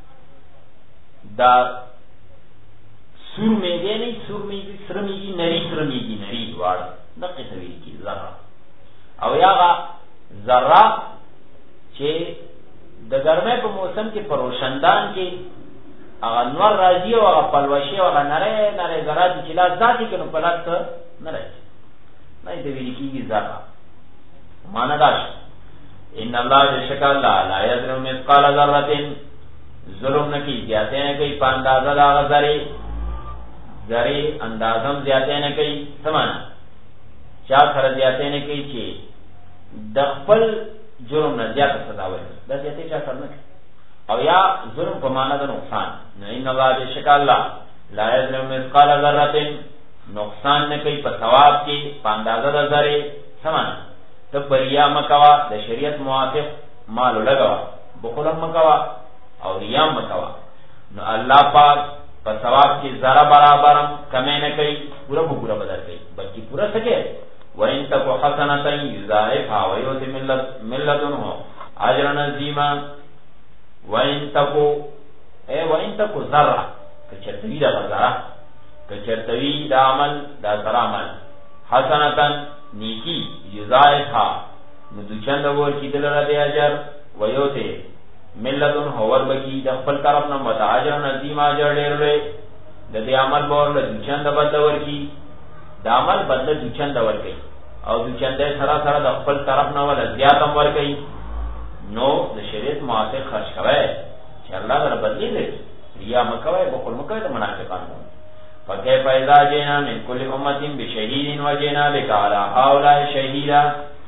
دا سور میگه نه سور میگه سر میگه نری سر میگه نری وار دقیق ویل کی ذره او یاغه ذره چې د ګرمۍ په موسم کې پروشندان کې هغه نور راځي او هغه پلوشي او هغه نری نری ذرات چې لا ذاتي کې نو پلاک نه راځي نه دې ویل کیږي ذره معنا دا ان الله بشک الله لا یظلم مثقال ذره ظلم نکی زیاته نه کوي په اندازه دا غزري ذری اندازم زیاته نه کوي سمانه چا سره زیاته نه کوي چې د خپل جرم نه زیاته سزا ورکړي دا زیاته چا سره نه او یا ظلم په معنا د نقصان نه ان الله بشک الله لا یظلم مثقال ذره نقصان نه کوي په ثواب کې په اندازه د ذری سمانه ته بریا مکوا د شریعت موافق مال لګوا بخل مکوا او ریا مکوا نو الله پاک په ثواب کې ذره برابر کمه نه کوي پورا پورا بدل کوي بلکې پورا سکے وان تک حسنه یضاعفها ويؤتي من لدنه اجرا عظیما وان تک اے وان تک ذره کچتوی دا ذره کچتوی دا عمل دا ذره عمل حسنه نیکی یضاعفها نو دوچند ور کی دلره دی اجر ویوته ملتون هور بکی د خپل طرف نه متاجر نظیم اجر ډیر لري د دې عمل باور له دوچند بدل ور کی د عمل بدله دوچند ورکوي او دوچند سره سره د خپل طرف نه ول زیات هم ورکوي، نو د شریعت موافق خرج کوي چې الله در بدلی لري. ریا مکوي، بخل مکوي د منافقانو. فكيف إذا جئنا من كل أمة بشهيد وجئنا بك على هؤلاء شهيدا.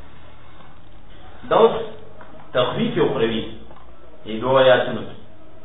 دوس تخفیف اخروی یہ دو آیاتونو کی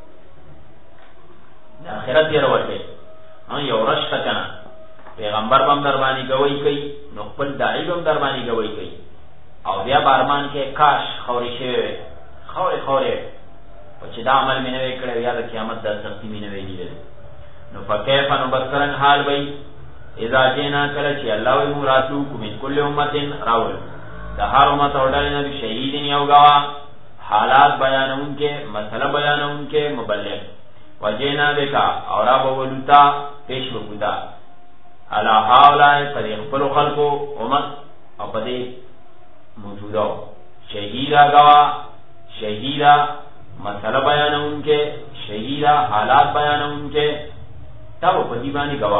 دا آخرت یہ روٹ گئی یو رشت کنا پیغمبر بم دربانی گوئی کئی، نو خپل داعی بم دربانی گوئی کئی، او بیا بارمان کے کاش خوری شوی خوری خوری وچی دا عمل میں نوے کڑے یا دا قیامت دا سختی میں نوے نیلے. نو فکیفا نو بسرنگ حال بئی اذا جینا کلچی اللہ وی مراتو کمین کل امتن راول دا ہر امت اوڈالنا بی شہیدین یو گوا حالات بیانون کے مسئلہ بیانون کے مبلغ وجینا بکا اورا بولوتا پیش بکوتا علا حاولائے پدی اخبر خلقو امت او پدی موجودا شہیدہ گوا شہیدہ مسئلہ بیانون کے شہیدہ حالات بیانون کے تب پدی بانی گوا.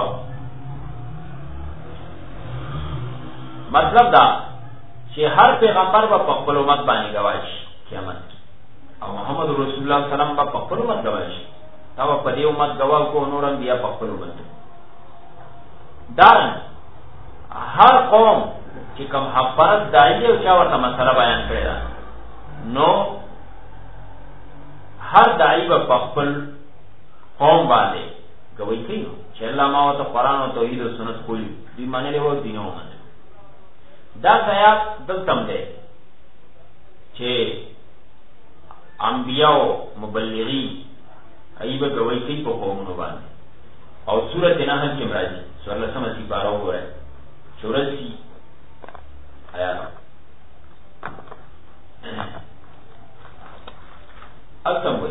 مطلب دا چې هر پیغمبر با خپل امت باندې گواهی قیامت او محمد رسول الله سلام با خپل امت گواهی دا په دې امت گواه کو نور انبیا په خپل امت. دا هر قوم چې کوم حفاظ دایي او چا ورته مسله بیان کړی دا نو هر دایي په خپل قوم باندې گواهی کوي چې الله ما او قرآن او توحید او سنت کولی دی معنی له و دینو باندې. دا آیات دلتم دے چھے انبیاء مبلغی ایبا گوئی کئی پا قومنو باندے اور سورت نحل کی مراجی سورت لسم اسی پارا ہو رہا ہے سورت سی آیات اکتم ہوئی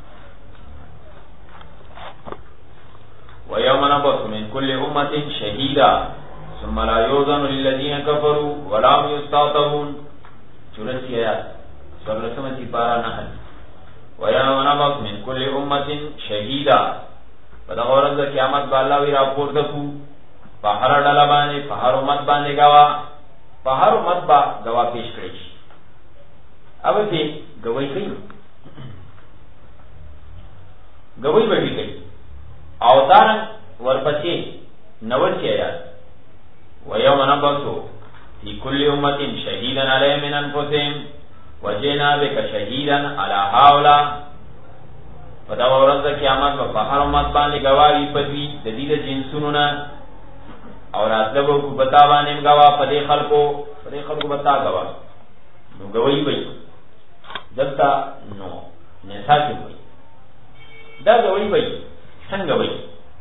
وَيَوْمَ نَبْعَثُ مِنْ كُلِّ أُمَّةٍ شَهِيدًا ثم لا يؤذن للذين كفروا ولا هم يستعتبون. سورة آيات سورة سمتي پارا نحل. وَيَوْمَ نَبْعَثُ مِنْ كُلِّ أُمَّةٍ شَهِيدًا بدغورت دا قیامت با اللہ وی راپورت کو پہر ڈالا بانے پہر امت بانے گوا پہر امت با گوا پیش کریش. اب تے گواہی کئی گواہی بڑی کئی اوتارن ورپچے نور کی آیات وَيَوْمَ نَبْعَثُ فِي كُلِّ أُمَّةٍ شَهِيدًا عَلَيْهِمْ مِنْ أَنفُسِهِمْ وَجِئْنَا بِكَ شَهِيدًا عَلَى هَؤُلَاءِ. پدا ورځ د قیامت په هر امت باندې گواہی پدوی د دې د جنسونو نه او راتلو کو بتا باندې گواه پدې خلکو پدې خلکو بتا گواه نو گواہی وي دلته نو نه ساتي وي دا گواہی وي څنګه وي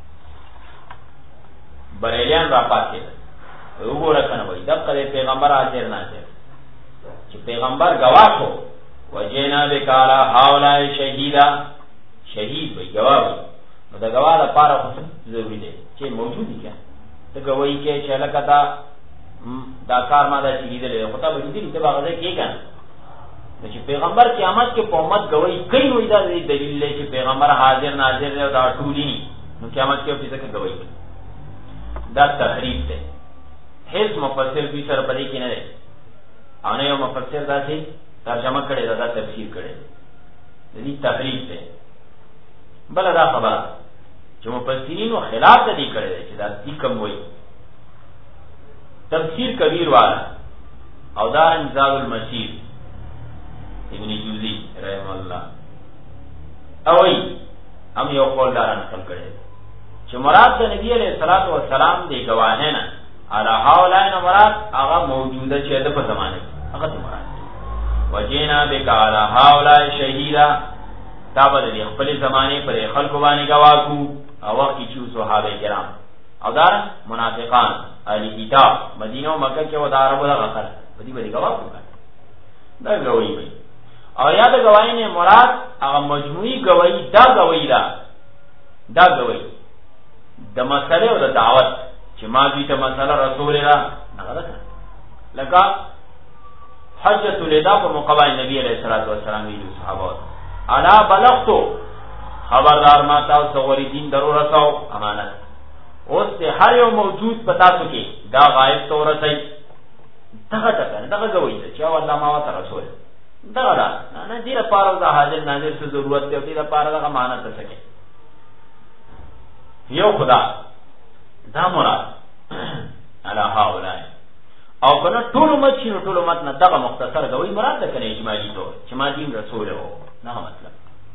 بریلیان را پاتې وګوره کنه وای د پیغمبر حاضر ناظر چې پیغمبر گواه کو وجینا بکالا حاولای شهیدا شهید وای گواه وای نو دا گواه لپاره خو ضروری دی چې موجود دي ته گواہی کې چې لکتا دا کار ما دا شهید له خو ته به دې ته باغه کې کنه چې پیغمبر قیامت کې په امت گواہی کوي وای دا دلیل دی چې پیغمبر حاضر ناظر دی دا ټولي نو قیامت کې په څه گواہی دا تحریف دی. هیڅ مفسر دوی سره پدې کې نه دی او نه یو مفسر داسې ترجمه کړی دا, دا تفسیر کړی د دې تحریف دی. بل دا خبره چې مفسرینو خلاف دې کړی دی چې دا دې کوم وایي تفسیر کبیر والا او دا انزال المسیر ابن جوزی رحم الله او ای هم یو قول دار نقل کړی چې مراد د نبی علیہ الصلوۃ والسلام دی گواهه نه علی حاولای نو مراد هغه موجوده چې د په زمانه هغه مراد وجینا بک علی حاولای شهیدا تابع دی خپل زمانه پر خلق باندې گواه کو او وخت چې صحابه کرام او دار منافقان اهل کتاب مدینه او مکه کې ودار ولا غفر بدی بدی گواه کو دا گواہی وي او یاد گواہی نه مراد هغه مجموعي گواہی دا گواہی دا دا گواہی د مسئله او د دعوت چې ما دوی ته مسئله رسول الله هغه لکه حجۃ الوداع په مقابل نبی علیہ الصلوۃ والسلام ویلو صحابه الا بلغتو خبردار ما تاسو غوړي دین ضرورت او امانت اوس ته هر یو موجود پتا څو کې دا غایب تور سي دغه دغه دغه غوي چې الله ما وت رسول دغه دا نه دې لپاره د حاضر ناظر څه ضرورت دی دې لپاره دغه معنا څه کې یو خدا دا مراد علا هؤلاء او کنه ټول امت شنو ټول امت نه دغه مختصر غوي مراد ده کنه اجمالی طور چې ما دین رسول وو نه مطلب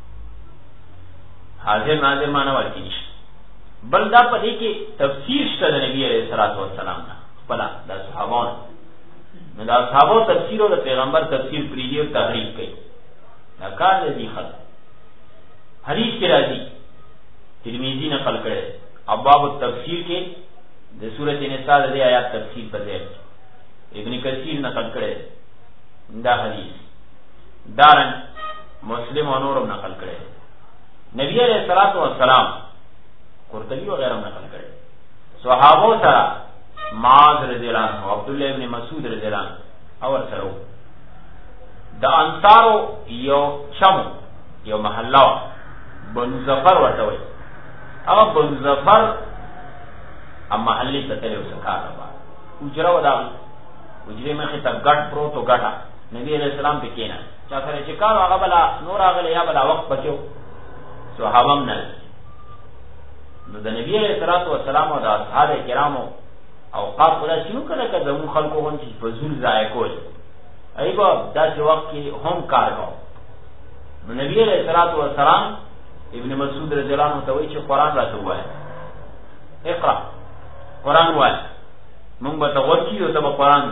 حاضر ناظر معنا ورکی نشته بل دا په دې کې تفسیر شته د نبی عليه الصلاه والسلام نه بلا د صحابانو نو دا صحابو تفسیر او د پیغمبر تفسیر پریږي او تحریف کوي دا کار دې خط حدیث کې راځي ترمذی نقل کړي ابواب التفسیر کې د سورۃ النساء د آیات تفسیر په ځای ابن کثیر نقل کړي دا حدیث دارن مسلم او نورم نقل کړي نبی علیہ الصلوۃ والسلام قرطبی وغیرہ نقل کړي صحابه سره معاذ رضی الله عنه عبد الله ابن مسعود رضی الله عنه اور سره د انصارو یو چم یو محله بنو ظفر ورته وي هغه بنو ظفر ام محلي ته تلو سکاره با اجره ودا اجره مخه ته ګټ پروتو ګټه نبی علیہ السلام په کېنا چا سره چې کار هغه بلا نور هغه یا بلا وخت بچو صحابم نه نو د نبی علیہ الصلوۃ والسلام او د اصحاب کرامو اوقات ولا شنو کړه کړه زمو خلکو هم چې فزول ضایع کول ایبا داسې وخت کې هم کار کوي نو نبی علیہ الصلوۃ والسلام ابن مسعود رضی الله عنه ته وایي چې قران راته وایي اقرا قران وایي مونږ به توجه او د قران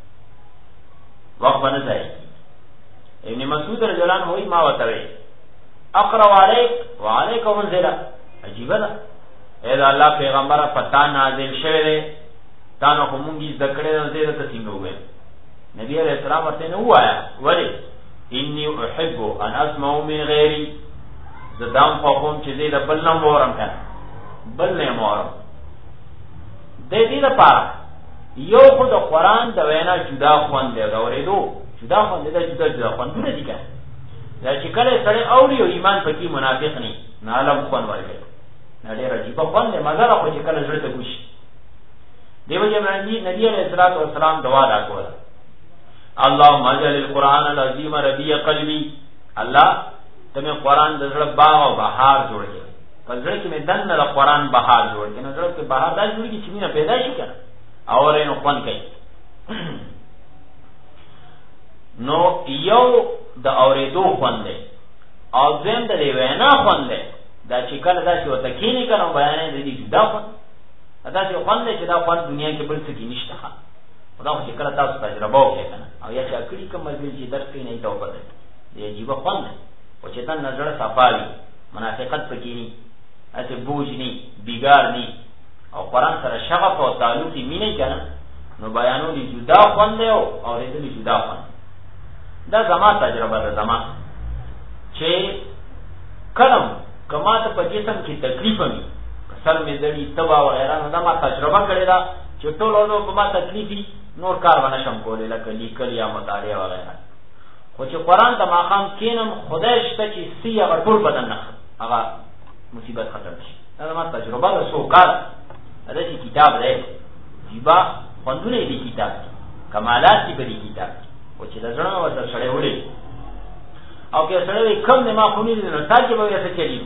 وخت باندې ځای ابن مسعود رضی الله عنه وایي ما وتوي اقرا علیک وعلیکم السلام عجیب ده اې دا الله پیغمبر پتا نازل شوه دی دا نو کومږي ذکرې نه دې ته څنګه وې نبی علیہ السلام ورته نو وایا ولی انی احب ان اسمع من غیری زدام قوم چې دې د بل نه مورم کنه بل نه مورم دې دې لپاره یو خو د قران د وینا جدا خوند دی دا ورېدو جدا خوند دی جدا جدا خوند دی کنه دا چې کله سره اوري او ایمان پکې منافق نه نه علم خوان ورګي نه ډېر عجیب خوند دی مزه راځي چې کله زړه ته ګوشي دیو جن نبی نبی علیہ الصلوۃ والسلام دعا دا کوله اللهم اجعل القرآن العظیم ربیع قلبی الله تمه قرآن د زړه باغ او بهار جوړ کړي په زړه کې مې دنه د قرآن بهار جوړ کړي نو زړه کې بهار دا جوړ کړي چې مینه پیدا شي کنه اور نو خوان کوي نو یو د اورېدو خوان دی او زم د وینا خوان دی دا چې کله دا چې وته کینی کنه بیان دې جدا خوان دا چې خوان دی چې دا خوان دنیا کې بل څه کې نشته خدا خو چې کله تاسو تجربه وکړئ کنه او یا چې اکړی کوم مزل چې درس کې نه توبه ده دې عجیب خوان دی او چې تن نظر صفاوي منافقت پکې نه اته بوج نه بیګار نه او قران سره شغف او تعلق یې مینه کنه نو بیانو دي جدا خوان دی او اورېدل جدا خوان دا زما تجربه ده زما چې کلم کما ته په جسم کې تکلیف وي سر مې دړي تبا وغیرہ نو دا ما تجربه کړې ده چې ټول نو په ما تکلیفي نور کار ونه شم کولای لکه لیکل یا مطالعه وغیرہ خو چې قران ته ماقام کینم خدای شته چې سی هغه ټول بدن نه هغه مصیبت ختم شي دا ما تجربه ده سو کار دا چې کتاب دی جيبا خوندونه دي کتاب کمالات دي په دې کتاب او چې د زړه وسره سره وړي او که سره کم نه ما خونی دي نو تاکي به یې څه کوي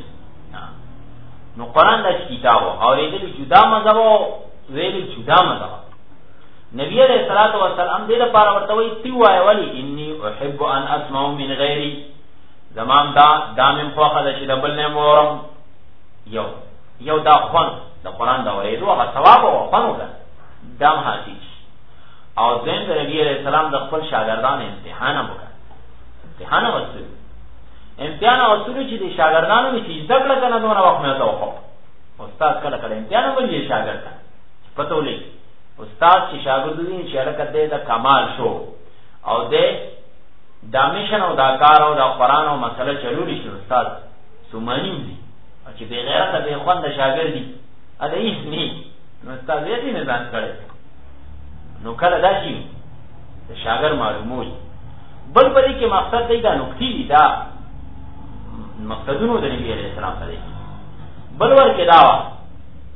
نو قران د کتاب او دې جدا مذهب او ویل جدا مذهب نبی علیہ الصلوۃ والسلام دې لپاره ورته وی تی وای ولی انی احب ان اسمع من غیری زمام دا دامن خوخه د چې د بل نه مورم یو یو دا خوان د قران دا ورېدو هغه ثواب او خوانو ده دام حاصل او زم د نبی علیہ السلام د خپل شاګردان امتحان وکړ امتحان وکړ امتحان وکړ چې د شاګردانو چې ذکر کنه نو وخت نه توخه استاد کله کله امتحان ولې شاګرد پته ولې استاد چې شاګرد دې چې حرکت دې د کمال شو او دې د میشن او د کار او د قران او مسله چلولې شو استاد سومانی دي چې به غیرت به خوند شاګرد دي ا دې هیڅ نه نو استاد دې نه ځان کړي نو کله دا شي د شاګرد معلوموي بل پرې کې مقصد دی دا نقطې دي دا مقصدونو د نبی عليه السلام سره بل ور کې دا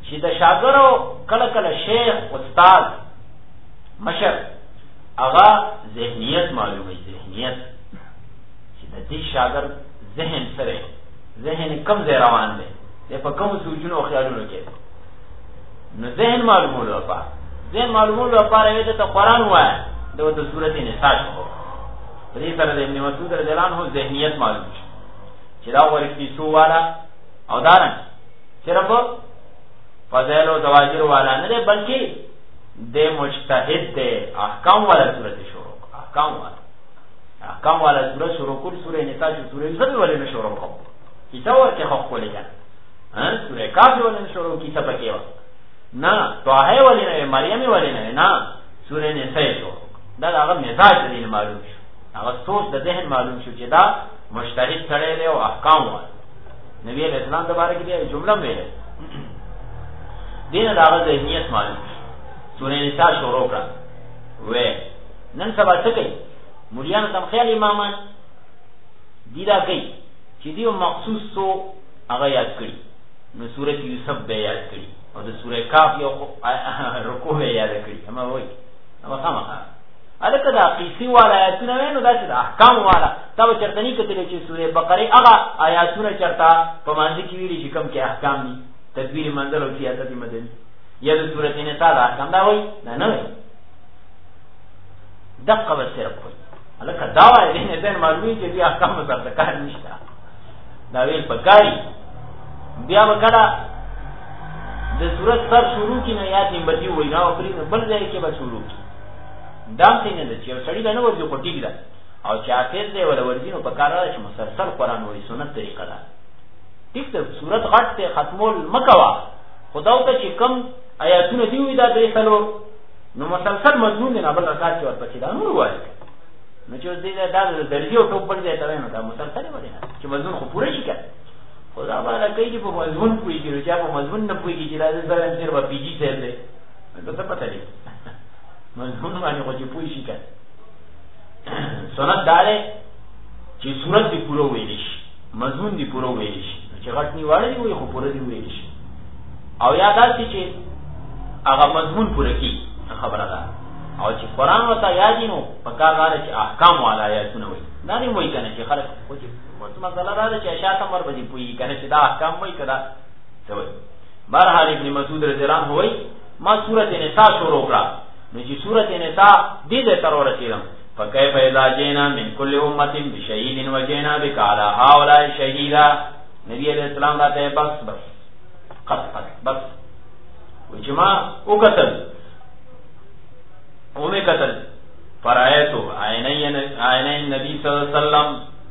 چې د شاګردو کله کله شیخ استاد مشر هغه ذهنیت معلومه ذهنیت چې د دې شاګرد ذهن سره ذهن کم ځای روان دی د په کوم سوچونو او خیالونو کې نو ذهن معلومولو لپاره ذهن معلومولو لپاره یې ته قرآن وایي د سورته نساء شو په دې سره د ابن مسعود رضی الله عنه ذهنیت معلوم شي چې دا ورکی سو والا او دارن صرف فضائل او زواجر والا نه دی بلکې د مجتهد د احکام والا سورته شروع احکام والا احکام والا سورته شروع کول سورې نساء شو سورې زبر ولې نه شروع کوم کیسه ورکه حق ولې کنه ها سورې کاف ولې نه شروع کیسه پکې و نه توه ولې نه مریم ولې نه نه سورې نساء شو دا هغه مزاج دې معلوم شو هغه سوچ د ذهن معلوم شو چې دا مجتهد سره له او احکام والا نبی علیہ السلام تبارک دې جمله ویله دین دا هغه ذهنیت معلوم شو سورې نساء شروع کړه وې نن سبا څه کوي مليان تم خیال امامان دیدا کوي چې دیو مخصوص سو هغه یاد کړی نو سورۃ یوسف به یاد کړی او د سورې کاف یو رکوع به یاد کړی اما وای اما خامخا الکه دا قیسی والا آیاتونه نو دا چې احکام والا دا چرته نه کتل چې سورې بقره هغه آیاتونه چرته په مانځ کې ویلي چې کوم کې احکام دي تدبیر منزل او سیاست مدني یا د سورۃ نساء دا احکام دا وای نه نه دقه به صرف وای الکه دا وای دې نه ځین معلومي چې دي احکام سره کار نشته دا ویل پکاري بیا وکړه د سورۃ سر شروع کی نه یاد نیمبتی وای نه او پرې بل ځای کې به شروع کی دام څنګه د چې سړی نه ورځي کوټی ده او چې حافظ دی ول ورځینو په کار راځي مسلسل قران وایي سنت طریقه ده ټیک ته سورۃ غټ ته ختمول مکوا خداو ته چې کم آیاتونه دی وي دا درې سلو نو مسلسل مضمون نه بل راځي چې ورپسې دا نور وایي نو چې دې دا د درځي او ټوپ پر دې ته نو دا مسلسل وایي چې مضمون خو پوره شي کړه خدا باندې کوي چې په مضمون کوي چې په مضمون نه کوي چې راځي زره تیر په پیجی ته ده نو څه پته دی مضمون باندې خو چې پوي شي کړه سنت داله چې صورت دی پوره ویل شي مضمون دی پوره ویل شي چې غټ نیواله دی وي خو پوره دی ویل شي او یاد آتی چې هغه مضمون پوره کی خبره ده او چې قران وته یادینو په کار راځي چې احکام والا آیاتونه وي دا نه وایي کنه چې خلک خو چې مسله راځي چې اشاعه مر بدی پوي کنه چې دا احکام وایي کړه څه وایي بهرحال ابن مسعود رضی الله عنه وایي ما سورۃ نساء شروع کړه نو چې سورۃ نساء دې دې تر ورسېدم فكيف اذا جئنا من كل امه بشهيد وجئنا بك على هؤلاء شهيدا نبی علیہ السلام راته بس بس قط قط بس وجما وقتل اومه قتل فرایتو عینین عینین نبی صلی الله علیه وسلم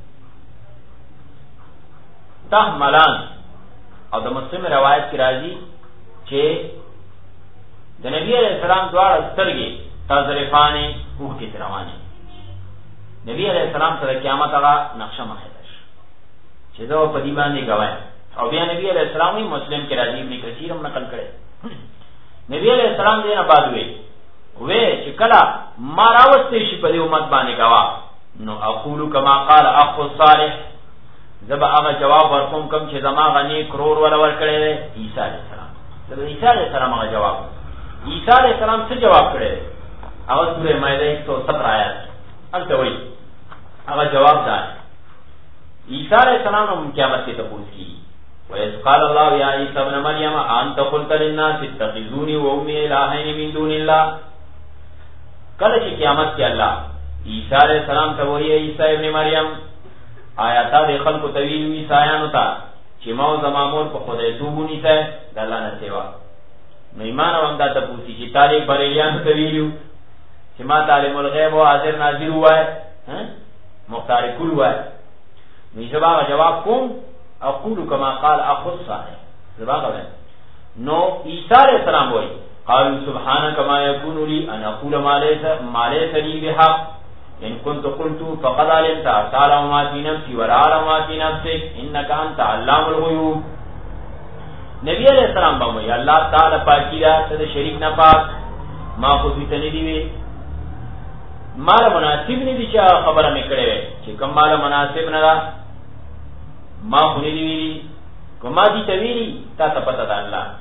تحملان او د مسلم روایت کی راځي چې د نبی علیہ السلام دواړه سترګې تازرفانه وګړي روانه نبی علیہ السلام سره قیامت هغه نقشه مخه ده چې دا په دې باندې غواړي او بیا نبی علیہ السلام مسلم کې راځي ابن کثیر هم نقل کړي نبی علیہ السلام دې نه بعد وی وې چې کله ما راوستې شي په دې امت باندې غوا نو اقول کما قال اخو صالح زبا هغه جواب ورکوم کوم چې زما غني کرور ولا ور کړي عیسی علیہ السلام د عیسی علیہ السلام هغه جواب عیسی علیہ السلام څه جواب کړي هغه سورې مائده ایک سو سترہ آیات البته وایي هغه جواب ده عیسی علیہ السلام هم قیامت کې تپوس کی وَإِذْ قَالَ اللَّهُ يَا عِيسَى ابْنَ مَرْيَمَ أَأَنْتَ قُلْتَ لِلنَّاسِ اتَّخِذُونِي وَأُمِّيَ إِلَٰهَيْنِ مِن دُونِ اللَّهِ کله چې قیامت کې الله عیسی علیہ السلام ته وایي عیسی ابن مریم آیا تا د خلکو تویل عیسایانو ته چې ما او زما مور په خدای توبونی ته د الله نه سیوا نو ایمان او امدا ته پوښتنه چې تاریخ بریلیان ته ویلو چې ما تعلیم الغیب او حاضر ناظر وای ها مختار کل وای نو جواب جواب کوم اقول کما قال اخو صالح جواب وای نو عیسی علیہ السلام وای قالوا سبحانك ما يكون لي ان اقول ما ليس ما ليس لي بحق ان كنت قلت فقد علمت تعالى ما في نفسي ولا ما في نفسك انك انت علام الغيوب نبی علیہ السلام باندې الله تعالی پاکی دا ته شریک نه پاک ما خو دې ته نه دی وی مال مناسب نه دي چې خبره مې کړې چې کوم مال مناسب نه دا ما خو نه دی وی کوم دي ته ویلي تا ته پته ده الله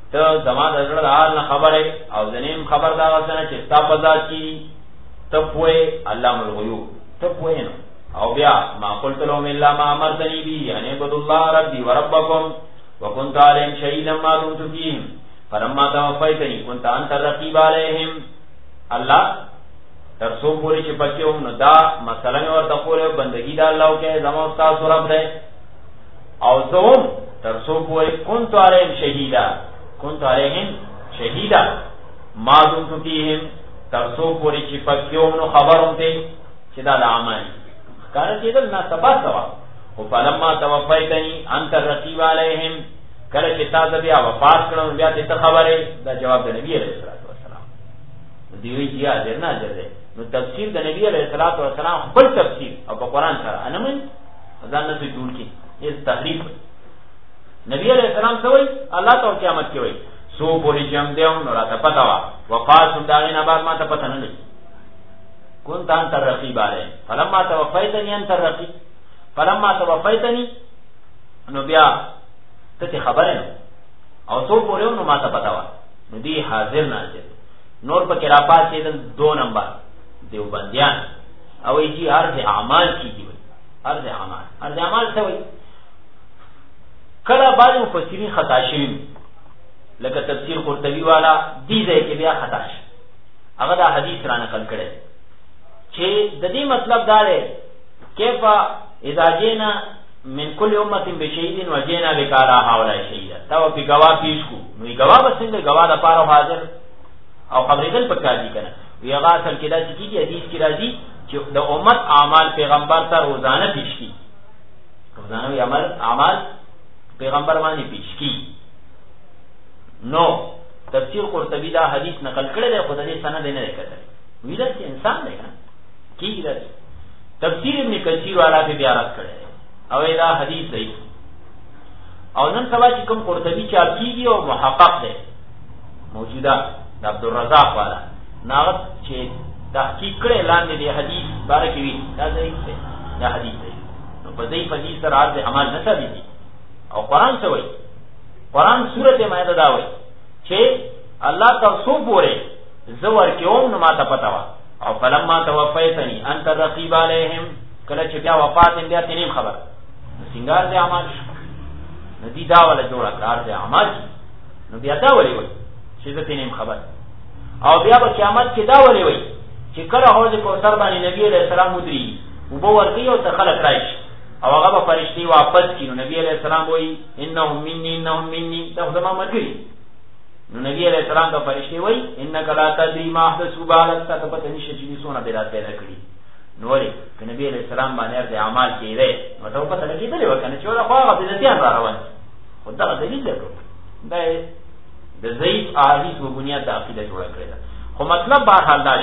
ته زما د زړه د حال نه خبره او زنیم خبر دا غسنه چې ستا په ذات کی ته پوهې علام الغیوب ته پوهې نو او بیا ما قلت لهم الا ما امرتني به ان اعبدوا الله ربي وربكم وكنت عليهم شهيدا ما دمت فيهم فلما توفيتني كنت انت الرقيب عليهم. الله ترسو پوری چې پکېوم نو دا مثلا ورته پوره بندگی دا الله کې زمو استاد رب دی او زوم ترسو پوری كنت عليهم شهيدا كنت عليهم شهيدا ما دمت فيهم ترسو پوری چې پکېوم نو خبروم ته چې دا د اعمال کار کېدل نه سبا سوا او فلما توفیتنی انت الرقیب علیهم کله چې تاسو بیا وفات کړو بیا ته خبره دا جواب د نبی علیہ الصلوۃ والسلام دیوی چې حاضر نه حاضر دی نو تفسیر د نبی علیہ الصلوۃ والسلام خپل تفسیر او په قران سره انا من ځان نه جوړ کی اس تحریف نبی علیہ السلام سوئی الله تعالی قیامت کې وای سو پوری جام دیو نو راته پتا وا وفات داغه بعد ما ته پتا نه لګي كنت انت الرقيب عليه فلما توفيتني انت الرقيب فلما توفيتني نو بیا ته خبره نو او تو پورې نو ما ته پتا و نو دی حاضر ناظر نور په کې را پاتې د دو نمبر دیوبندیان او یی عرض اعمال کیږي عرض اعمال عرض اعمال څه وایي کله باندې مفسرین خطا شوی لکه تفسیر قرطبی والا دی ځای کې بیا خطا شي هغه دا حدیث را نقل کړي چې د دې مطلب دا دی کیف اذا جینا من كل امه بشهيد وجينا بك على هؤلاء شهيدا تا په گواه پیش کو نو گواه بسنګ گواه د پاره حاضر او خبرېدل پکار دي کنه وی هغه اصل کې دا چې حدیث کې راځي چې د امت اعمال پیغمبر ته روزانه پیش کی روزانه وی عمل اعمال پیغمبر باندې پیش کی نو تفسیر قرطبی دا حدیث نقل کړی دی خدای دې سند نه کړی ویل چې انسان دی کی دا تفسیر ابن کثیر والا به بیا راځ کړی او دا حدیث دی او نن سبا چې کوم قرطبی چاپ کیږي او محقق دی موجوده د عبدالرزاق والا ناغت چې تحقیق کړي لاندې دی حدیث باره کې وی دا ضعیف دی دا حدیث دی نو په دې حدیث سره عرض عمل نه ثابت دي او قران څه وایي قران سورته مائده دا وایي چې الله تاسو پورې زور کېوم نو ما ته پتا و او فلما توفیتنی انت الرقیب علیهم کله چې بیا وفات بیا تنیم خبر سنگار دې اعمال نو دی دا ولا جوړه کار دې اعمال نو بیا دا ولي وایي چې دې تنیم خبر او بیا په قیامت کې دا ولي وایي چې کله حوض کوثر باندې نبی علیہ السلام مدري او بو ورکی او تخلق راشي او هغه فرشتي واپس کینو نبی علیہ السلام وایي انهم مني انهم مني دا زما مګری نو نبی علیہ السلام ته فرشتي وایي انک لا تدری ما حدث بالک ته پته نشي چې څونه بدعت پیدا کړی نو وایي ک نبی علیہ السلام باندې د اعمال کېده نو ته پته لګیدلې وکنه چې دا خو هغه بدعتيان را روان خدای دلیل درکو دا د ضعیف احادیث په بنیاد د عقیده جوړ کړل خو مطلب بهر حال داش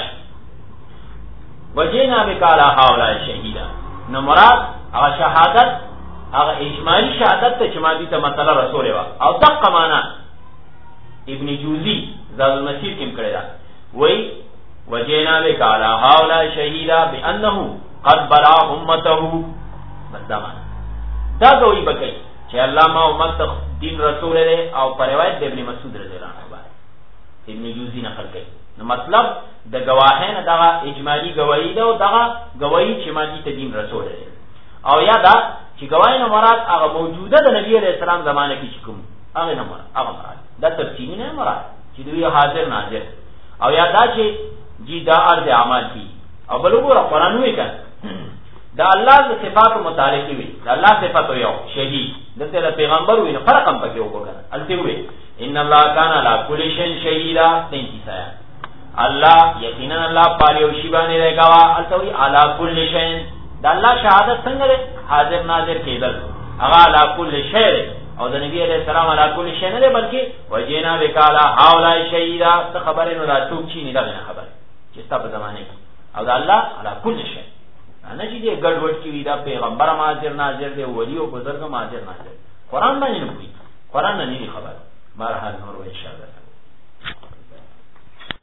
وجینا بکالا حولا شهیدا نو مراد هغه شهادت هغه اجمالی شهادت ته چې ما دي ته مسله رسول وا او دقه معنا ابن جوزی زاد المسیر کې کړی دا وای وجینا بکالا حولا شهیدا بانه قد بلا امته مدما دا دوی بکای چې الله ما امت دین رسول له او پر روایت د ابن مسعود رضی الله عنه باندې ابن جوزی نقل کړي نو مطلب د گواهین دغه اجمالی گواہی ده او دغه گواہی چې ما دي ته دین رسول له او یا دا چې گواهین مراد هغه موجوده د نبی علیہ السلام زمانه کې کوم هغه نه مراد هغه مراد دا تفصیلی نه مراد چې دوی حاضر ناظر او یا دا چې جی دا ارض اعمال کی او بلوغ قرآن وی کړه دا الله د صفات متعلق وي دا الله صفات یو شهید دته پیغمبر وی نه فرق هم پکې وکړه الته وی ان الله کان علی کل شیء شهیدا تینتیس آیا الله یقینا الله پالیو شی باندې راګوا الته وی علی کل شیء دا الله شهادت څنګه ده حاضر ناظر کېدل هغه علی کل شیء او د نبی علیہ السلام علی کل شیء نه بلکې وجینا وکالا حولا شهیدا څه خبره نو را ټوک چی نه ده خبر چې تاسو زمانه کې او دا الله علی کل شیء نه چې دې ګډ وډ کې وی دا پیغمبر حاضر ناظر دی ولی او بزرګ حاضر ناظر قرآن باندې نه کوي قرآن نه نه خبر بهر حال نور ان شاء الله